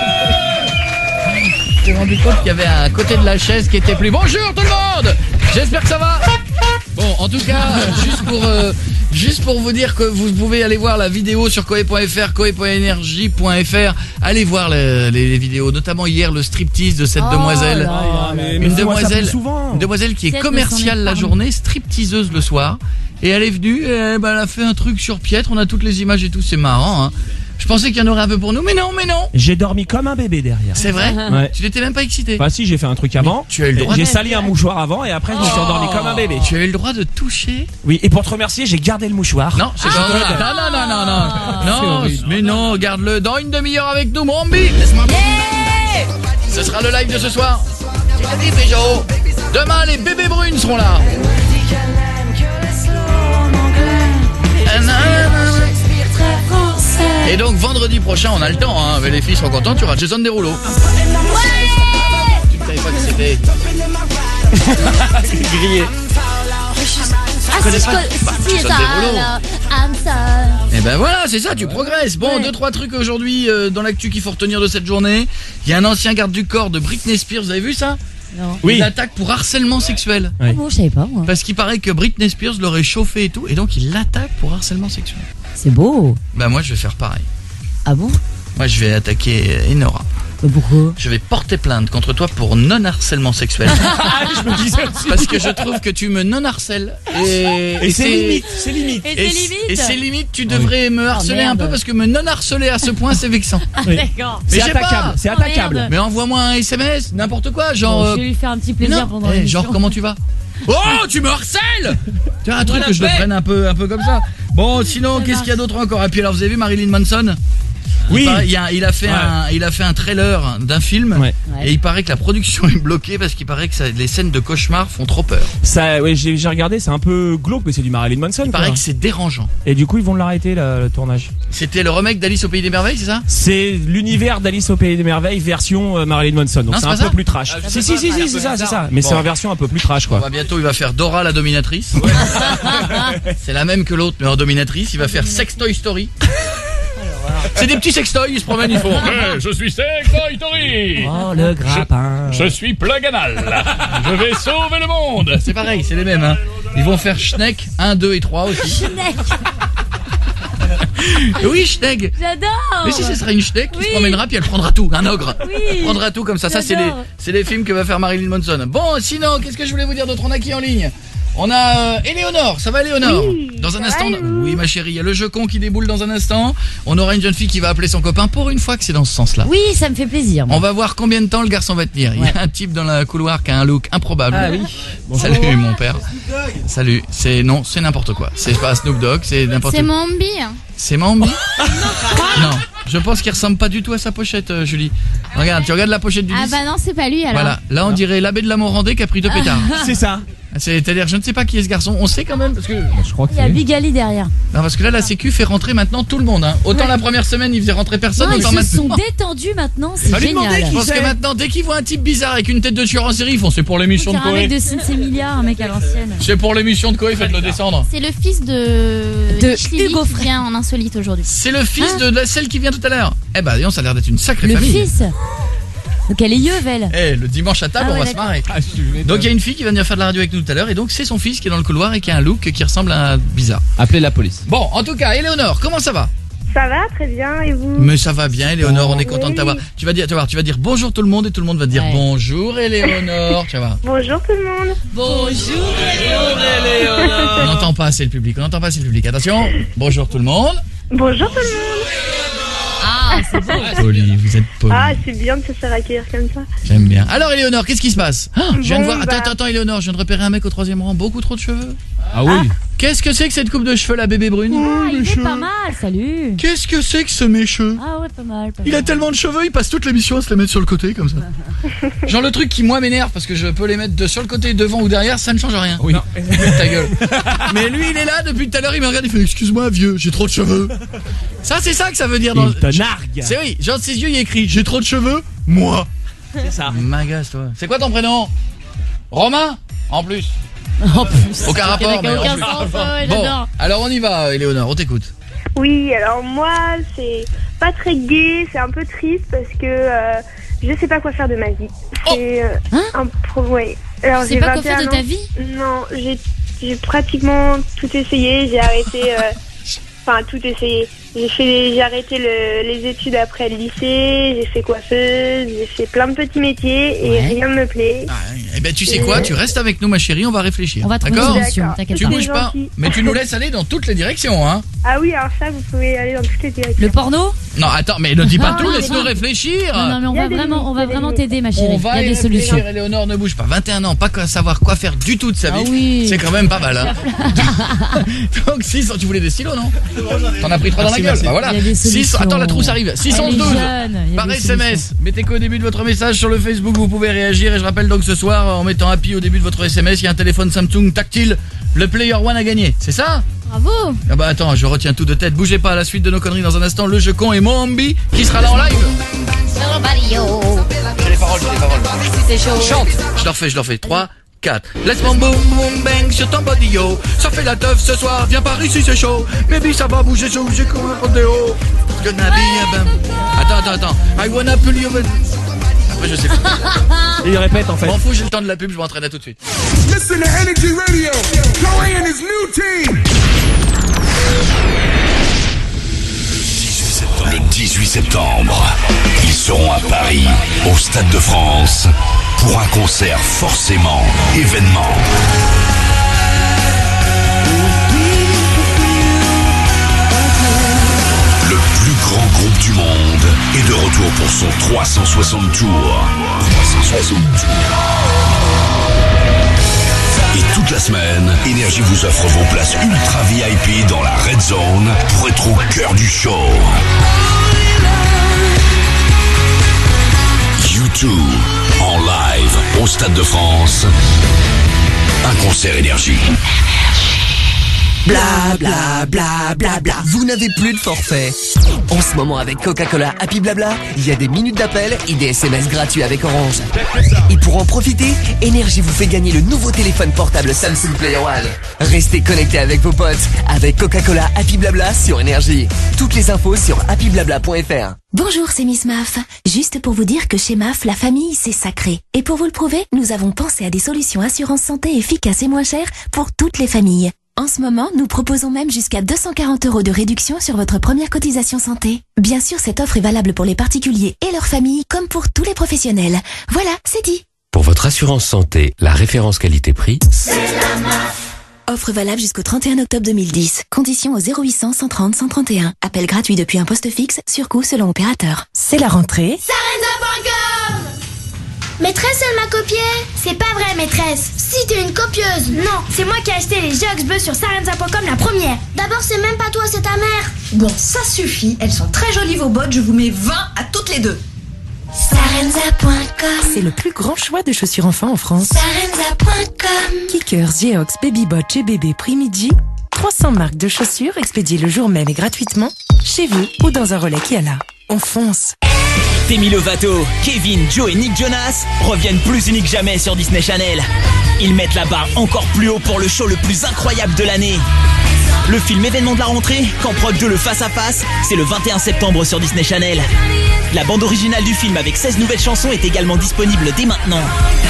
ce... Je me suis rendu compte qu'il y avait un côté de la chaise qui était plus... Bonjour tout le monde. J'espère que ça va. Bon, en tout cas, Juste pour vous dire que vous pouvez aller voir la vidéo sur koé.fr, koé.energie.fr. Allez voir les vidéos, notamment hier le striptease de cette demoiselle. Une demoiselle qui est commerciale la journée, stripteaseuse le soir. Et elle est venue, elle a fait un truc sur piètre, on a toutes les images et tout, c'est marrant, hein. Je pensais qu'il y en aurait un peu pour nous, mais non. J'ai dormi comme un bébé derrière. C'est vrai? Ouais. Tu n'étais même pas excité? Bah si, j'ai fait un truc avant. Tu as eu le droit. J'ai sali un mouchoir avant et après je me suis endormi comme un bébé. Tu as eu le droit de toucher? Oui, et pour te remercier, j'ai gardé le mouchoir. Non, c'est non, mais non, garde-le dans une demi-heure avec nous, mon Mombi. Ce sera le live de ce soir. Demain, les bébés brunes seront là. Et donc vendredi prochain on a le temps hein, mais les filles seront contentes, tu auras Jason Derulo. Tu ne savais pas que c'était grillé. Et ben voilà, c'est ça, tu progresses. Bon, 2-3 trucs aujourd'hui dans l'actu qu'il faut retenir de cette journée. Il y a un ancien garde du corps de Britney Spears, vous avez vu ça? Non. Oui. Il l'attaque pour harcèlement sexuel. Oui. Oh, je savais pas moi. Parce qu'il paraît que Britney Spears l'aurait chauffé et tout, et donc il l'attaque pour harcèlement sexuel. C'est beau. Bah moi je vais faire pareil. Ah bon? Moi je vais attaquer Enora. Pourquoi? Je vais porter plainte contre toi pour non-harcèlement sexuel. Je me disais aussi. Parce que je trouve que tu me non-harcèles. Et c'est limite. Et c'est limite, tu devrais me harceler un peu parce que me non-harceler à ce point, c'est vexant. D'accord. C'est attaquable. C'est attaquable. Mais envoie-moi un SMS, n'importe quoi, genre... Bon, je vais lui faire un petit plaisir pendant l'émission. Genre, comment tu vas? Oh, tu me harcèles! Tu as un truc que je le prenne un peu comme ça. Bon, sinon, qu'est-ce qu'il y a d'autre encore? Et puis alors, vous avez vu Marilyn Manson? Oui. Il a fait un trailer d'un film et il paraît que la production est bloquée parce qu'il paraît que les scènes de cauchemar font trop peur. Ça, ouais, j'ai regardé, c'est un peu glauque, mais c'est du Marilyn Manson. Il paraît que c'est dérangeant. Et du coup, ils vont l'arrêter le tournage. C'était le remake d'Alice au Pays des Merveilles, c'est ça? C'est l'univers d'Alice au Pays des Merveilles version Marilyn Manson. Donc c'est un peu plus trash. Si, c'est ça. Mais c'est en version un peu plus trash, quoi. Bientôt, il va faire Dora la dominatrice. C'est la même que l'autre, mais en dominatrice. Il va faire Sex Toy Story. C'est des petits sextoys, ils se promènent, ils font je suis Sextoy Story. Oh le grappin. Je suis plug anal. Je vais sauver le monde. C'est pareil, c'est les mêmes hein. Ils vont faire Schneck 1, 2 et 3 aussi. Schneck. Oui, Schneck. J'adore. Mais si ce sera une Schneck qui se promènera puis elle prendra tout, un ogre. Oui. Elle prendra tout comme ça. Ça c'est les films que va faire Marilyn Manson. Bon, sinon, qu'est-ce que je voulais vous dire d'autre? On a qui en ligne? On a Éléonore, ça va Éléonore? Oui, dans un instant, oui ma chérie, il y a le jeu con qui déboule dans un instant. On aura une jeune fille qui va appeler son copain pour une fois que c'est dans ce sens-là. Oui, ça me fait plaisir. Moi. On va voir combien de temps le garçon va tenir. Il y a un type dans le couloir qui a un look improbable. Ah oui. Bonjour. Salut mon père. Salut. C'est n'importe quoi. C'est pas Snoop Dogg, c'est n'importe quoi. C'est Mambi. C'est Mambi? Non, je pense qu'il ressemble pas du tout à sa pochette, Julie. Regarde, tu regardes la pochette du disque. Ah bah non, c'est pas lui alors. Voilà, là on dirait l'abbé de la Morandais qui a pris 2 pétards. C'est ça. C'est-à-dire, je ne sais pas qui est ce garçon. On sait quand même parce que je crois que il y a Bigali derrière. Non, parce que là la Sécu fait rentrer maintenant tout le monde. Hein. Autant la première semaine ils faisaient rentrer personne. Non, autant ils se sont détendus maintenant. C'est génial. Je pense que maintenant, dès qu'ils voient un type bizarre avec une tête de tueur en série, ils font c'est pour l'émission de Coé. Un mec de Cincy Milliard, un mec à l'ancienne. C'est pour l'émission de Coé, faites-le descendre. C'est le fils de Hugo qui vient en insolite aujourd'hui. C'est le fils de celle qui vient tout à l'heure. Eh ben, disons, ça a l'air d'être une sacrée famille. Le fils. Donc elle est yeuve, elle. Le dimanche à table, on va se marrer. Donc il y a une fille qui va venir faire de la radio avec nous tout à l'heure et donc c'est son fils qui est dans le couloir et qui a un look qui ressemble à un bizarre. Appelez la police. Bon, en tout cas, Éléonore, comment ça va? Ça va très bien et vous? Mais ça va bien, Éléonore, on est content de t'avoir. Tu vas dire bonjour tout le monde et tout le monde va te dire bonjour Éléonore, tu vas voir. Bonjour tout le monde. Bonjour Éléonore. On n'entend pas assez le public, Attention, bonjour tout le monde. Bonjour tout le monde. Ah, c'est beau. Poli, vous êtes poli. Ah, c'est bien de se faire accueillir comme ça. J'aime bien. Alors Éléonore, qu'est-ce qui se passe? Je viens de voir. Bah... Attends Éléonore, je viens de repérer un mec au 3e rang, beaucoup trop de cheveux. Ah oui. Qu'est-ce que c'est que cette coupe de cheveux la bébé brune? Il est pas mal, salut. Qu'est-ce que c'est que ce mécheux? Ah ouais, pas mal. Il a tellement de cheveux, il passe toute l'émission à se les mettre sur le côté comme ça. Genre le truc qui moi m'énerve parce que je peux les mettre sur le côté, devant ou derrière, ça ne change rien. Oui. Ta gueule. Mais lui il est là depuis tout à l'heure, il me regarde, il fait excuse-moi vieux, j'ai trop de cheveux. Ça c'est ça que ça veut dire dans. Il te nargue. C'est oui, genre de ses yeux il écrit j'ai trop de cheveux, moi. C'est ça. M'agace toi. C'est quoi ton prénom? Romain? En plus. Aucun rapport, mais aucun sens, bon, alors on y va, Éléonore, on t'écoute. Oui, alors moi, c'est pas très gai, c'est un peu triste parce que je sais pas quoi faire de ma vie. C'est un problème. Alors, tu sais pas quoi faire de ta vie? Non, j'ai j'ai pratiquement tout essayé. J'ai arrêté, enfin tout essayé. J'ai arrêté les études après le lycée. J'ai fait coiffeuse. J'ai fait plein de petits métiers et rien ne me plaît. Eh ben tu sais quoi, tu restes avec nous ma chérie, on va réfléchir. On va trouver une solution, t'inquiète Tu pas. bouges pas, mais tu nous laisses aller dans toutes les directions, hein. Ah oui, alors ça, vous pouvez aller dans toutes les directions. Le porno? Non, attends, mais ne dis pas tout, laisse-nous réfléchir. Non, mais on va vraiment t'aider, ma chérie. On va Il y a des solutions. Éléonore, ne bouge pas. 21 ans, pas savoir quoi faire du tout de sa vie. Ah oui. C'est quand même pas mal, hein. Donc 600, tu voulais des stylos, non? T'en as pris 3 dans la gueule. Bah voilà. 600, attends, la trousse arrive. 612 par SMS. Mettez qu'au début de votre message sur le Facebook, vous pouvez réagir. Et je rappelle donc ce soir, en mettant Happy au début de votre SMS, il y a un téléphone Samsung tactile. Le Player One a gagné, c'est ça? Bravo. Ah bah attends, je retiens tout de tête. Bougez pas, à la suite de nos conneries dans un instant, le jeu con et Moambi qui sera là en live. J'ai les paroles. C'est chaud. Chante. Je le refais. 3, 4. Laisse-moi boum boum bang sur ton body yo. Ça fait la teuf ce soir, viens par ici c'est chaud. Baby ça va bouger chaud, j'ai comme un rodéo. Gonna be a bam. Attends. I wanna pull you. Après je sais plus. Il répète en fait. M'en fous, j'ai le temps de la pub, je m'entraîne à tout de suite. Listen to Energy Radio. Joey and his new team. Le 18 septembre, ils seront à Paris, au Stade de France, pour un concert forcément événement. Le plus grand groupe du monde est de retour pour son 360 tours. Et toute la semaine, Énergie vous offre vos places ultra VIP dans la Red Zone pour être au cœur du show. U2 en live au Stade de France. Un concert Énergie. Bla bla bla bla bla. Vous n'avez plus de forfait. En ce moment avec Coca-Cola Happy Blabla, il y a des minutes d'appel et des SMS gratuits avec Orange. Et pour en profiter, Énergie vous fait gagner le nouveau téléphone portable Samsung Player One. Restez connectés avec vos potes avec Coca-Cola Happy Blabla sur Énergie. Toutes les infos sur happyblabla.fr. Bonjour, c'est Miss Maf. Juste pour vous dire que chez Maf, la famille, c'est sacré. Et pour vous le prouver, nous avons pensé à des solutions assurance santé efficaces et moins chères pour toutes les familles. En ce moment, nous proposons même jusqu'à 240 € de réduction sur votre première cotisation santé. Bien sûr, cette offre est valable pour les particuliers et leurs familles, comme pour tous les professionnels. Voilà, c'est dit. Pour votre assurance santé, la référence qualité-prix, c'est la MAF. Offre valable jusqu'au 31 octobre 2010. Conditions au 0800 130 131. Appel gratuit depuis un poste fixe, surcoût selon opérateur. C'est la rentrée. Sarenza.com. Maîtresse, elle m'a copié. C'est pas vrai, maîtresse. Si, t'es une copieuse. Non, c'est moi qui ai acheté les Geox bleus sur Sarenza.com la première. D'abord, c'est même pas toi, c'est ta mère. Bon, ça suffit. Elles sont très jolies vos bottes. Je vous mets 20 à toutes les deux. Sarenza.com. C'est le plus grand choix de chaussures enfants en France. Sarenza.com. Kickers, Geox, Babybot, GBB, Primiji. 300 marques de chaussures expédiées le jour même et gratuitement chez vous ou dans un relais Kiala. On fonce. Demi Lovato, Kevin, Joe et Nick Jonas reviennent plus uniques que jamais sur Disney Channel. Ils mettent la barre encore plus haut pour le show le plus incroyable de l'année. Le film événement de la rentrée, Camp Rock 2 le face-à-face, c'est le 21 septembre sur Disney Channel. La bande originale du film avec 16 nouvelles chansons est également disponible dès maintenant.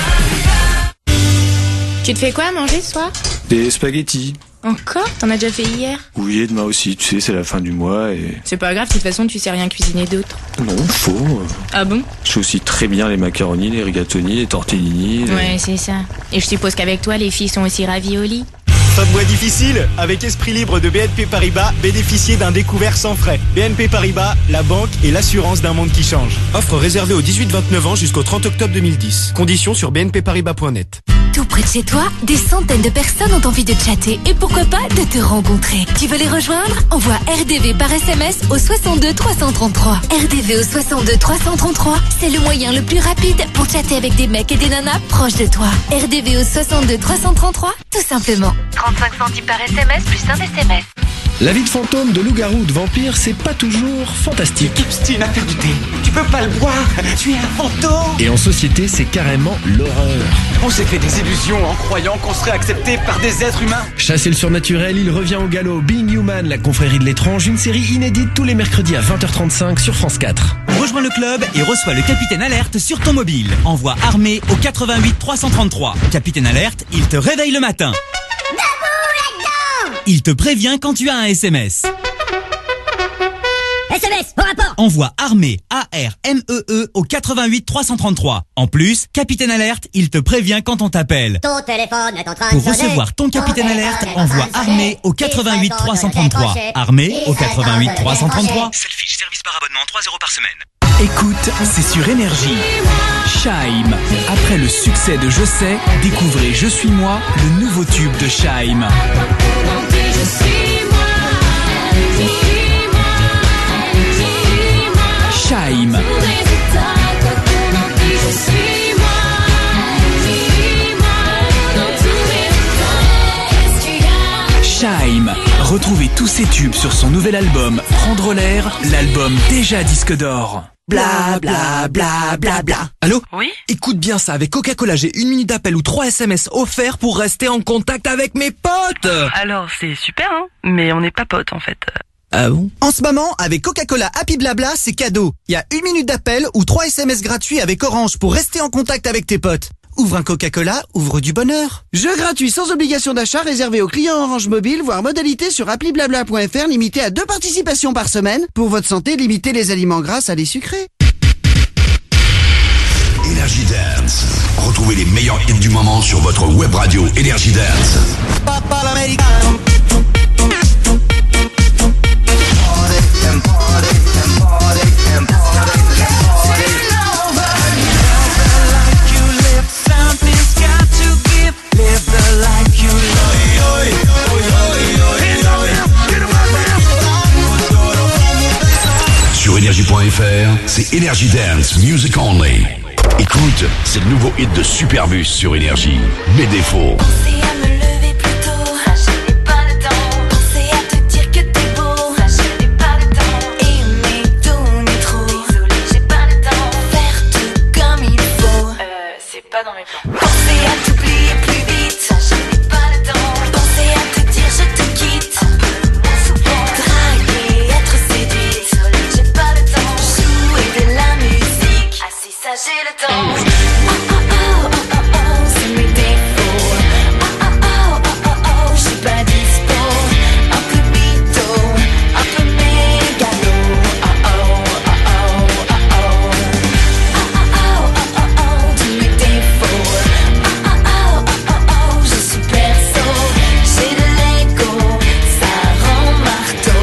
Tu te fais quoi à manger ce soir? Des spaghettis. Encore? T'en as déjà fait hier? Oui, et demain aussi, tu sais, c'est la fin du mois et... C'est pas grave, de toute façon tu sais rien cuisiner d'autre. Non, faux. Ah bon? Je fais aussi très bien les macaronis, les rigatoni, les tortellini. Ouais, c'est ça. Et je suppose qu'avec toi, les filles sont aussi raviolis. Fin de mois difficile? Avec Esprit Libre de BNP Paribas, bénéficiez d'un découvert sans frais. BNP Paribas, la banque et l'assurance d'un monde qui change. Offre réservée aux 18-29 ans jusqu'au 30 octobre 2010. Conditions sur bnpparibas.net. Tout près de chez toi, des centaines de personnes ont envie de chatter et pourquoi pas de te rencontrer. Tu veux les rejoindre? Envoie RDV par SMS au 62 333. RDV au 62 333, c'est le moyen le plus rapide pour chatter avec des mecs et des nanas proches de toi. RDV au 62 333, tout simplement. 35 centimes par SMS plus un SMS. La vie de fantôme, de loup-garou, de vampire, c'est pas toujours fantastique. Tu t'obstines à faire du thé. Tu peux pas le boire. Tu es un fantôme. Et en société, c'est carrément l'horreur. On s'est fait des illusions en croyant qu'on serait accepté par des êtres humains. Chasser le surnaturel, il revient au galop. Being Human, la confrérie de l'étrange, une série inédite tous les mercredis à 20h35 sur France 4. Rejoins le club et reçois le Capitaine Alerte sur ton mobile. Envoie armé au 88 333. Capitaine Alerte, il te réveille le matin. il te prévient quand tu as un SMS. SMS, au rapport. Envoie Armée, A-R-M-E-E au 88 333. En plus, Capitaine Alerte, il te prévient quand on t'appelle. Ton téléphone est en train Pour de sonner. recevoir ton Capitaine Alerte, envoie Armée au 88 333. Armée au 88 333. Selfie, service par abonnement, 3 € par semaine. Écoute, c'est sur Énergie. Shaim. Après le succès de Je sais, découvrez Je suis moi, le nouveau tube de Shaim. Shaim. Shaim. Retrouvez tous ses tubes sur son nouvel album Prendre l'air, l'album déjà disque d'or. Bla bla bla bla bla. Allô? Oui? Écoute bien ça, avec Coca-Cola, j'ai 1 minute d'appel ou 3 SMS offerts pour rester en contact avec mes potes. Alors c'est super hein, mais on n'est pas potes en fait. Ah bon? En ce moment, avec Coca-Cola Happy Blabla, c'est cadeau. Il y a 1 minute d'appel ou 3 SMS gratuits avec Orange pour rester en contact avec tes potes. Ouvre un Coca-Cola, ouvre du bonheur. Jeu gratuit sans obligation d'achat réservé aux clients Orange Mobile, voire modalité sur applyblabla.fr, limité à 2 participations par semaine. Pour votre santé, limitez les aliments gras, salés, sucrés. Energy Dance. Retrouvez les meilleurs hits du moment sur votre web radio Energy Dance. Papa l'americano. Sur Energy.fr, c'est Energy Dance Music Only. Écoute, c'est le nouveau hit de Superbus sur Energy. Mes défauts. Pensez à me lever plus tôt, ça je n'ai pas le temps. Pensez à te dire que t'es beau, ça je n'ai pas le temps. Aimer, donner trop, désolé j'ai pas le temps. Faire tout comme il faut, c'est pas dans mes plans. Pensez à t'oublier plus vite, ça je n'ai pas le temps. Pensez à te dire je te quitte, un peu moins souvent. Draguer, être séduite, désolé j'ai pas le temps. Jouer de la musique, ah si ça j'ai le temps. C'est mes défauts. Je suis pas dispo. Un peu mytho, un peu mégalo. Tous mes défauts. Je suis perso. J'ai de l'ego, ça rend marteau.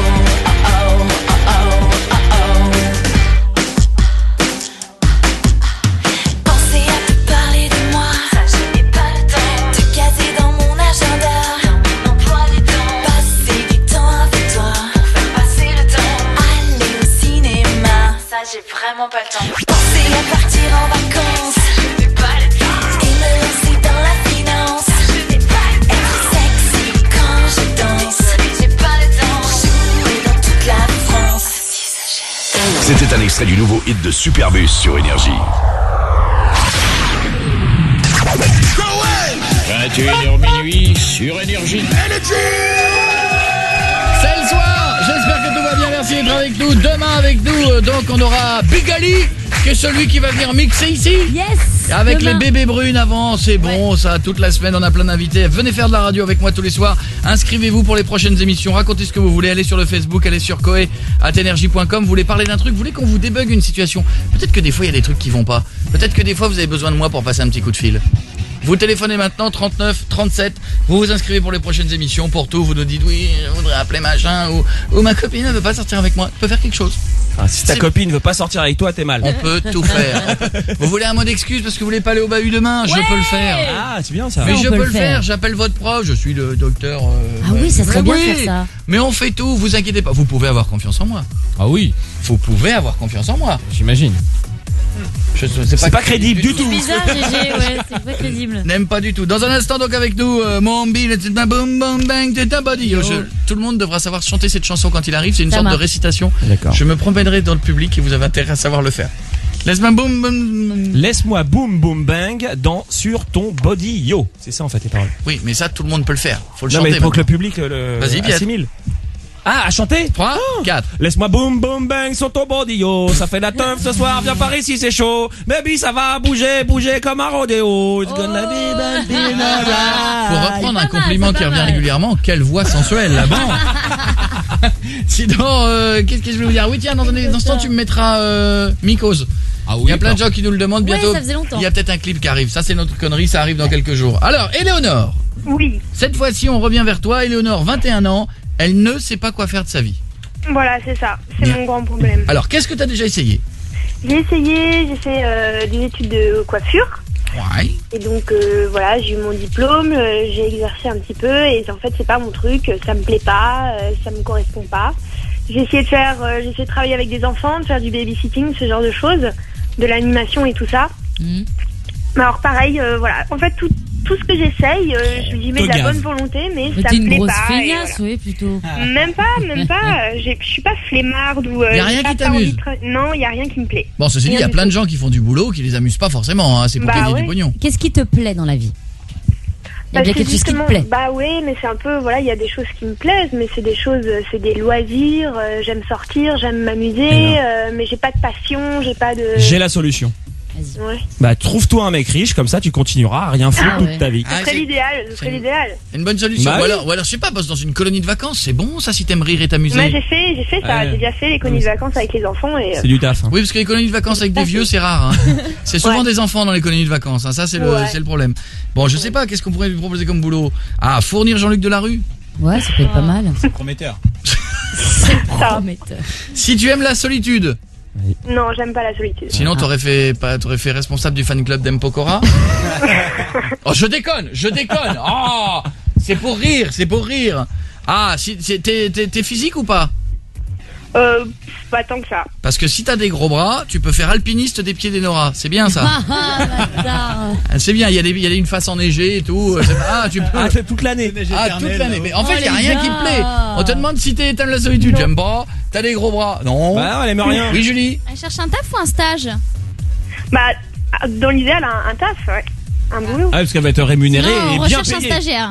Pensez à te parler de moi, ça je n'ai pas le temps. Te caser dans mon agenda, dans mon emploi du temps. Passer du temps avec toi, pour faire passer le temps. Aller au cinéma, ça j'ai vraiment pas le temps. Pensez à partir en vacances, ça je n'ai pas le temps. Et me lancer dans la finance, ça je n'ai pas le temps. Être sexy quand je danse, j'ai pas le temps. Jouer dans toute la France, si ça j'ai le temps. C'était un extrait du nouveau hit de Superbus sur Energy. 21h minuit sur Énergie. C'est le soir. J'espère que tout va bien. Merci d'être avec nous. Demain avec nous, donc on aura Big Ali, qui est celui qui va venir mixer ici. Yes. Avec demain. les bébés brunes avant, c'est bon, ça, toute la semaine, on a plein d'invités. Venez faire de la radio avec moi tous les soirs. Inscrivez-vous pour les prochaines émissions. Racontez ce que vous voulez. Allez sur le Facebook, allez sur koe@energie.com. Vous voulez parler d'un truc, vous voulez qu'on vous débug une situation. Peut-être que des fois, il y a des trucs qui vont pas. Peut-être que des fois, vous avez besoin de moi pour passer un petit coup de fil. Vous téléphonez maintenant 39 37, vous vous inscrivez pour les prochaines émissions, pour tout, vous nous dites oui, je voudrais appeler machin ou ma copine ne veut pas sortir avec moi, tu peux faire quelque chose. Ah, si ta copine veut pas sortir avec toi, t'es mal. On peut tout faire. Vous voulez un mot d'excuse parce que vous voulez pas aller au bahut demain, je peux le faire. Ah, c'est bien ça. Mais on je peut peux le le faire, faire. j'appelle votre prof, je suis le docteur. Ah oui, ça serait bien oui, faire ça. Mais on fait tout, vous inquiétez pas, vous pouvez avoir confiance en moi. Ah oui, Vous pouvez avoir confiance en moi. j'imagine. C'est pas crédible du tout. C'est bizarre, GG, ouais, c'est pas crédible. N'aime pas du tout. Dans un instant donc avec nous, Moambi, c'est un boom boom bang, c'est un body. Tout le monde devra savoir chanter cette chanson quand il arrive. C'est une sorte de récitation. D'accord. Je me promènerai dans le public et vous avez intérêt à savoir le faire. Laisse-moi boom boom. Laisse-moi boom boom bang sur ton body yo. C'est ça en fait les paroles. Oui, mais ça tout le monde peut le faire. Faut le Non chanter. mais pour que le public le Vas-y, Pierre. assimile. Ah, à chanter? 3, 4. Laisse-moi boum boum bang sur ton bordillo. Ça fait la teuf ce soir, viens par ici, c'est chaud. Baby, ça va bouger comme un rodéo. It's gonna be baby alright. Pour reprendre un compliment qui revient régulièrement, quelle voix sensuelle là-bas. Sinon, qu'est-ce que je voulais vous dire? Oui, tiens, dans ce temps, tu me mettras Mycose. Ah oui, il y a plein de gens qui nous le demandent bientôt. Ça faisait longtemps. Il y a peut-être un clip qui arrive. Ça, c'est notre connerie, ça arrive dans quelques jours. Alors, Éléonore. Oui. Cette fois-ci, on revient vers toi. Éléonore, 21 ans. Elle ne sait pas quoi faire de sa vie. Voilà, c'est ça. C'est mon grand problème. Alors, qu'est-ce que tu as déjà essayé? J'ai fait des études de coiffure. Ouais. Et donc, voilà, j'ai eu mon diplôme, j'ai exercé un petit peu. Et en fait, c'est pas mon truc, ça me plaît pas, ça me correspond pas. J'ai essayé de travailler avec des enfants, de faire du babysitting, ce genre de choses, de l'animation et tout ça. Mais alors pareil, voilà, en fait tout ce que j'essaye, je lui mets de la bonne volonté, mais ça me plaît pas. T'es une grosse feignasse, oui, plutôt. Même pas, je suis pas flemmarde ou... Y a rien qui t'amuse? Non, y a rien qui me plaît. Bon, ceci dit, il y a plein de gens qui font du boulot qui les amusent pas forcément, hein. C'est pour gagner du pognon. Qu'est-ce qui te plaît dans la vie? Il y a bien quelque chose qui te plaît. Bah oui, mais c'est un peu, voilà, il y a des choses qui me plaisent, mais c'est des loisirs, j'aime sortir, j'aime m'amuser, mais j'ai pas de passion, j'ai pas de... J'ai la solution. Ouais. Bah trouve-toi un mec riche, comme ça tu continueras à rien foutre toute ta vie. Ce serait l'idéal, Une bonne solution. Bah ou alors je sais pas, bosse dans une colonie de vacances, c'est bon ça si t'aimes rire et t'amuser. Moi j'ai fait ça, j'ai déjà fait les colonies de vacances avec les enfants et... C'est du taf. Hein. Oui, parce que les colonies de vacances avec des vieux c'est rare. Hein. C'est souvent des enfants dans les colonies de vacances, hein. Ça c'est le problème. Bon, je sais pas, qu'est-ce qu'on pourrait lui proposer comme boulot? Ah, fournir Jean-Luc Delarue. Ouais, ça peut être pas mal. C'est prometteur. C'est prometteur. Si tu aimes la solitude. Non, j'aime pas la solitude. Sinon, t'aurais fait responsable du fan club d'Mpokora. Oh, je déconne. Oh, c'est pour rire. Ah, t'es physique ou pas? Pas tant que ça. Parce que si t'as des gros bras, tu peux faire alpiniste des pieds d'Enora. C'est bien ça. C'est bien, il y a une face enneigée et tout. Tu peux... toute l'année. Toute l'année. Mais en fait, il y a rien qui te plaît. On te demande si t'aimes la solitude. J'aime pas. T'as des gros bras. Non. Bah, elle aime rien. Oui, Julie. Elle cherche un taf ou un stage? Bah, dans l'idéal, un taf, ouais. Un boulot. Ah, parce qu'elle va être rémunérée et bien recherche payée. un stagiaire.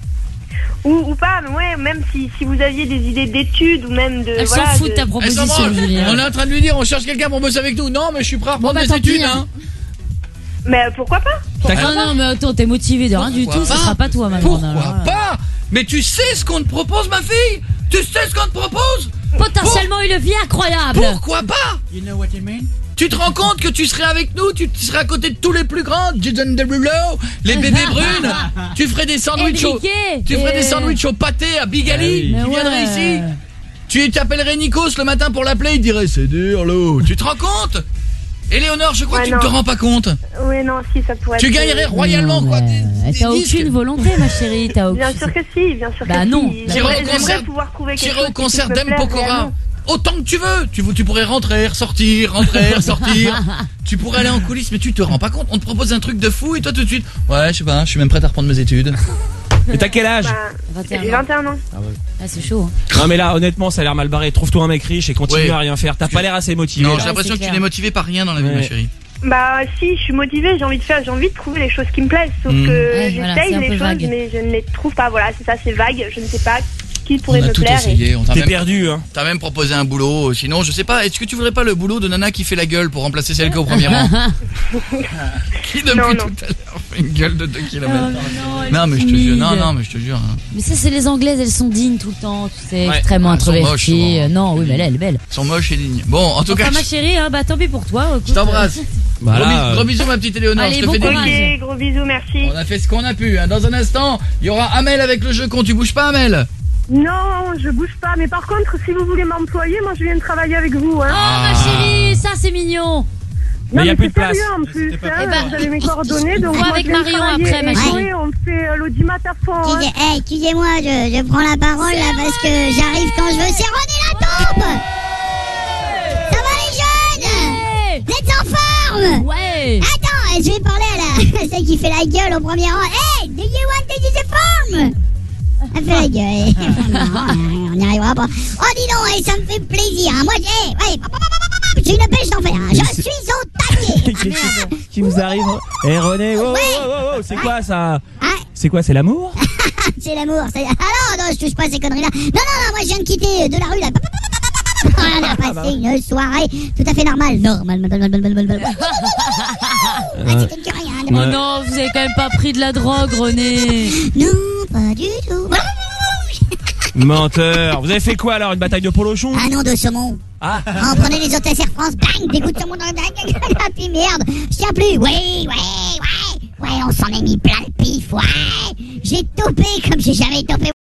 Ou pas, mais ouais, même si vous aviez des idées d'études ou même de... Elle s'en fout de ta proposition, Julien. On est en train de lui dire, on cherche quelqu'un pour bosser avec nous. Non, mais je suis prêt à reprendre des études, hein. Mais pourquoi pas? Non, mais attends, t'es motivé de rien du tout, ce sera pas toi, maintenant. Pourquoi pas? Mais tu sais ce qu'on te propose, ma fille? Tu sais ce qu'on te propose? Potentiellement une vie incroyable. Pourquoi pas? You know what I mean? Tu te rends compte que tu serais avec nous, tu serais à côté de tous les plus grands, Jason Derulo, les bébés brunes. Tu ferais des sandwichs au pâté à Bigali. Tu viendrais ici. Tu t'appellerais Nikos le matin pour l'appeler, il dirait c'est dur l'eau. Tu te rends compte? Éléonore, je crois que tu ne te rends pas compte. Oui, non, si, ça pourrait être... Tu gagnerais royalement, quoi. T'as aucune volonté, ma chérie. Bien sûr que si, bien sûr que si. Bah non. J'aimerais pouvoir trouver quelque chose au concert qui me plaît d'Mpokora. réellement. Autant que tu veux. Tu pourrais rentrer, sortir. Tu pourrais aller en coulisses, mais tu te rends pas compte. On te propose un truc de fou et toi tout de suite, ouais, je sais pas, je suis même prête à reprendre mes études. Et t'as quel âge? J'ai 21 ans. Ah, c'est chaud. Non, mais là, honnêtement, ça a l'air mal barré. Trouve-toi un mec riche et continue à rien faire. T'as pas l'air assez motivé. Non, j'ai l'impression que tu n'es motivé par rien dans la vie, ma chérie. Bah si, je suis motivée, j'ai envie de trouver les choses qui me plaisent, sauf que j'essaye les choses vague. Mais je ne les trouve pas, voilà, c'est ça, c'est vague, je ne sais pas qui pourrait me plaire. T'es perdu, hein. T'as même proposé un boulot, sinon je sais pas, est-ce que tu voudrais pas le boulot de nana qui fait la gueule pour remplacer celle qui est au premier rang? Qui depuis tout à l'heure fait une gueule de 2 km. Non mais je te jure, non mais je te jure. Mais ça c'est les Anglaises, elles sont dignes tout le temps, tu sais, extrêmement introverties. Non, oui mais elle est belle. Elles sont moches et dignes. Bon, en tout cas. Ma chérie, bah tant pis pour toi. Je t'embrasse. Gros bisous ma petite Éléonore, je te fais des bisous. Gros bisous, merci. On a fait ce qu'on a pu. Dans un instant, il y aura Amel avec le jeu con. Tu bouges pas, Amel? Non, je bouge pas. Mais par contre, si vous voulez m'employer, moi je viens de travailler avec vous. Hein. Oh ma chérie, ça c'est mignon. Mais il y a plus de place. En plus, vous avez mes coordonnées. Donc moi, avec Marion après, ma chérie. Oui, on fait l'audimat à fond. Excusez-moi, je prends la parole là parce que j'arrive quand je veux. C'est René Latombe. Ça va les jeunes? Vous êtes en forme? Ouais. Attends, je vais parler à celle qui fait la gueule au premier rang. Hey, do you want to use the form? Elle fait la gueule. On n'y arrivera pas. Oh, dis donc, ça me fait plaisir. Moi, j'ai une pêche d'enfer. Je suis au taquet. Qui nous arrive? Eh René, c'est quoi ça? C'est quoi, c'est l'amour? c'est l'amour. Ah non, je touche pas à ces conneries-là. Non, moi je viens de quitter de la rue là. On a passé une soirée tout à fait normale. Oh non, vous avez quand même pas pris de la drogue, René. Non, pas du tout. Menteur. Vous avez fait quoi alors? Une bataille de polochon? Ah non, de saumon. Ah. On prenait les hôtesses Air France, bang, des coups de saumon dans la puis merde, je tiens plus. Ouais, on s'en est mis plein le pif, ouais. J'ai topé comme j'ai jamais topé.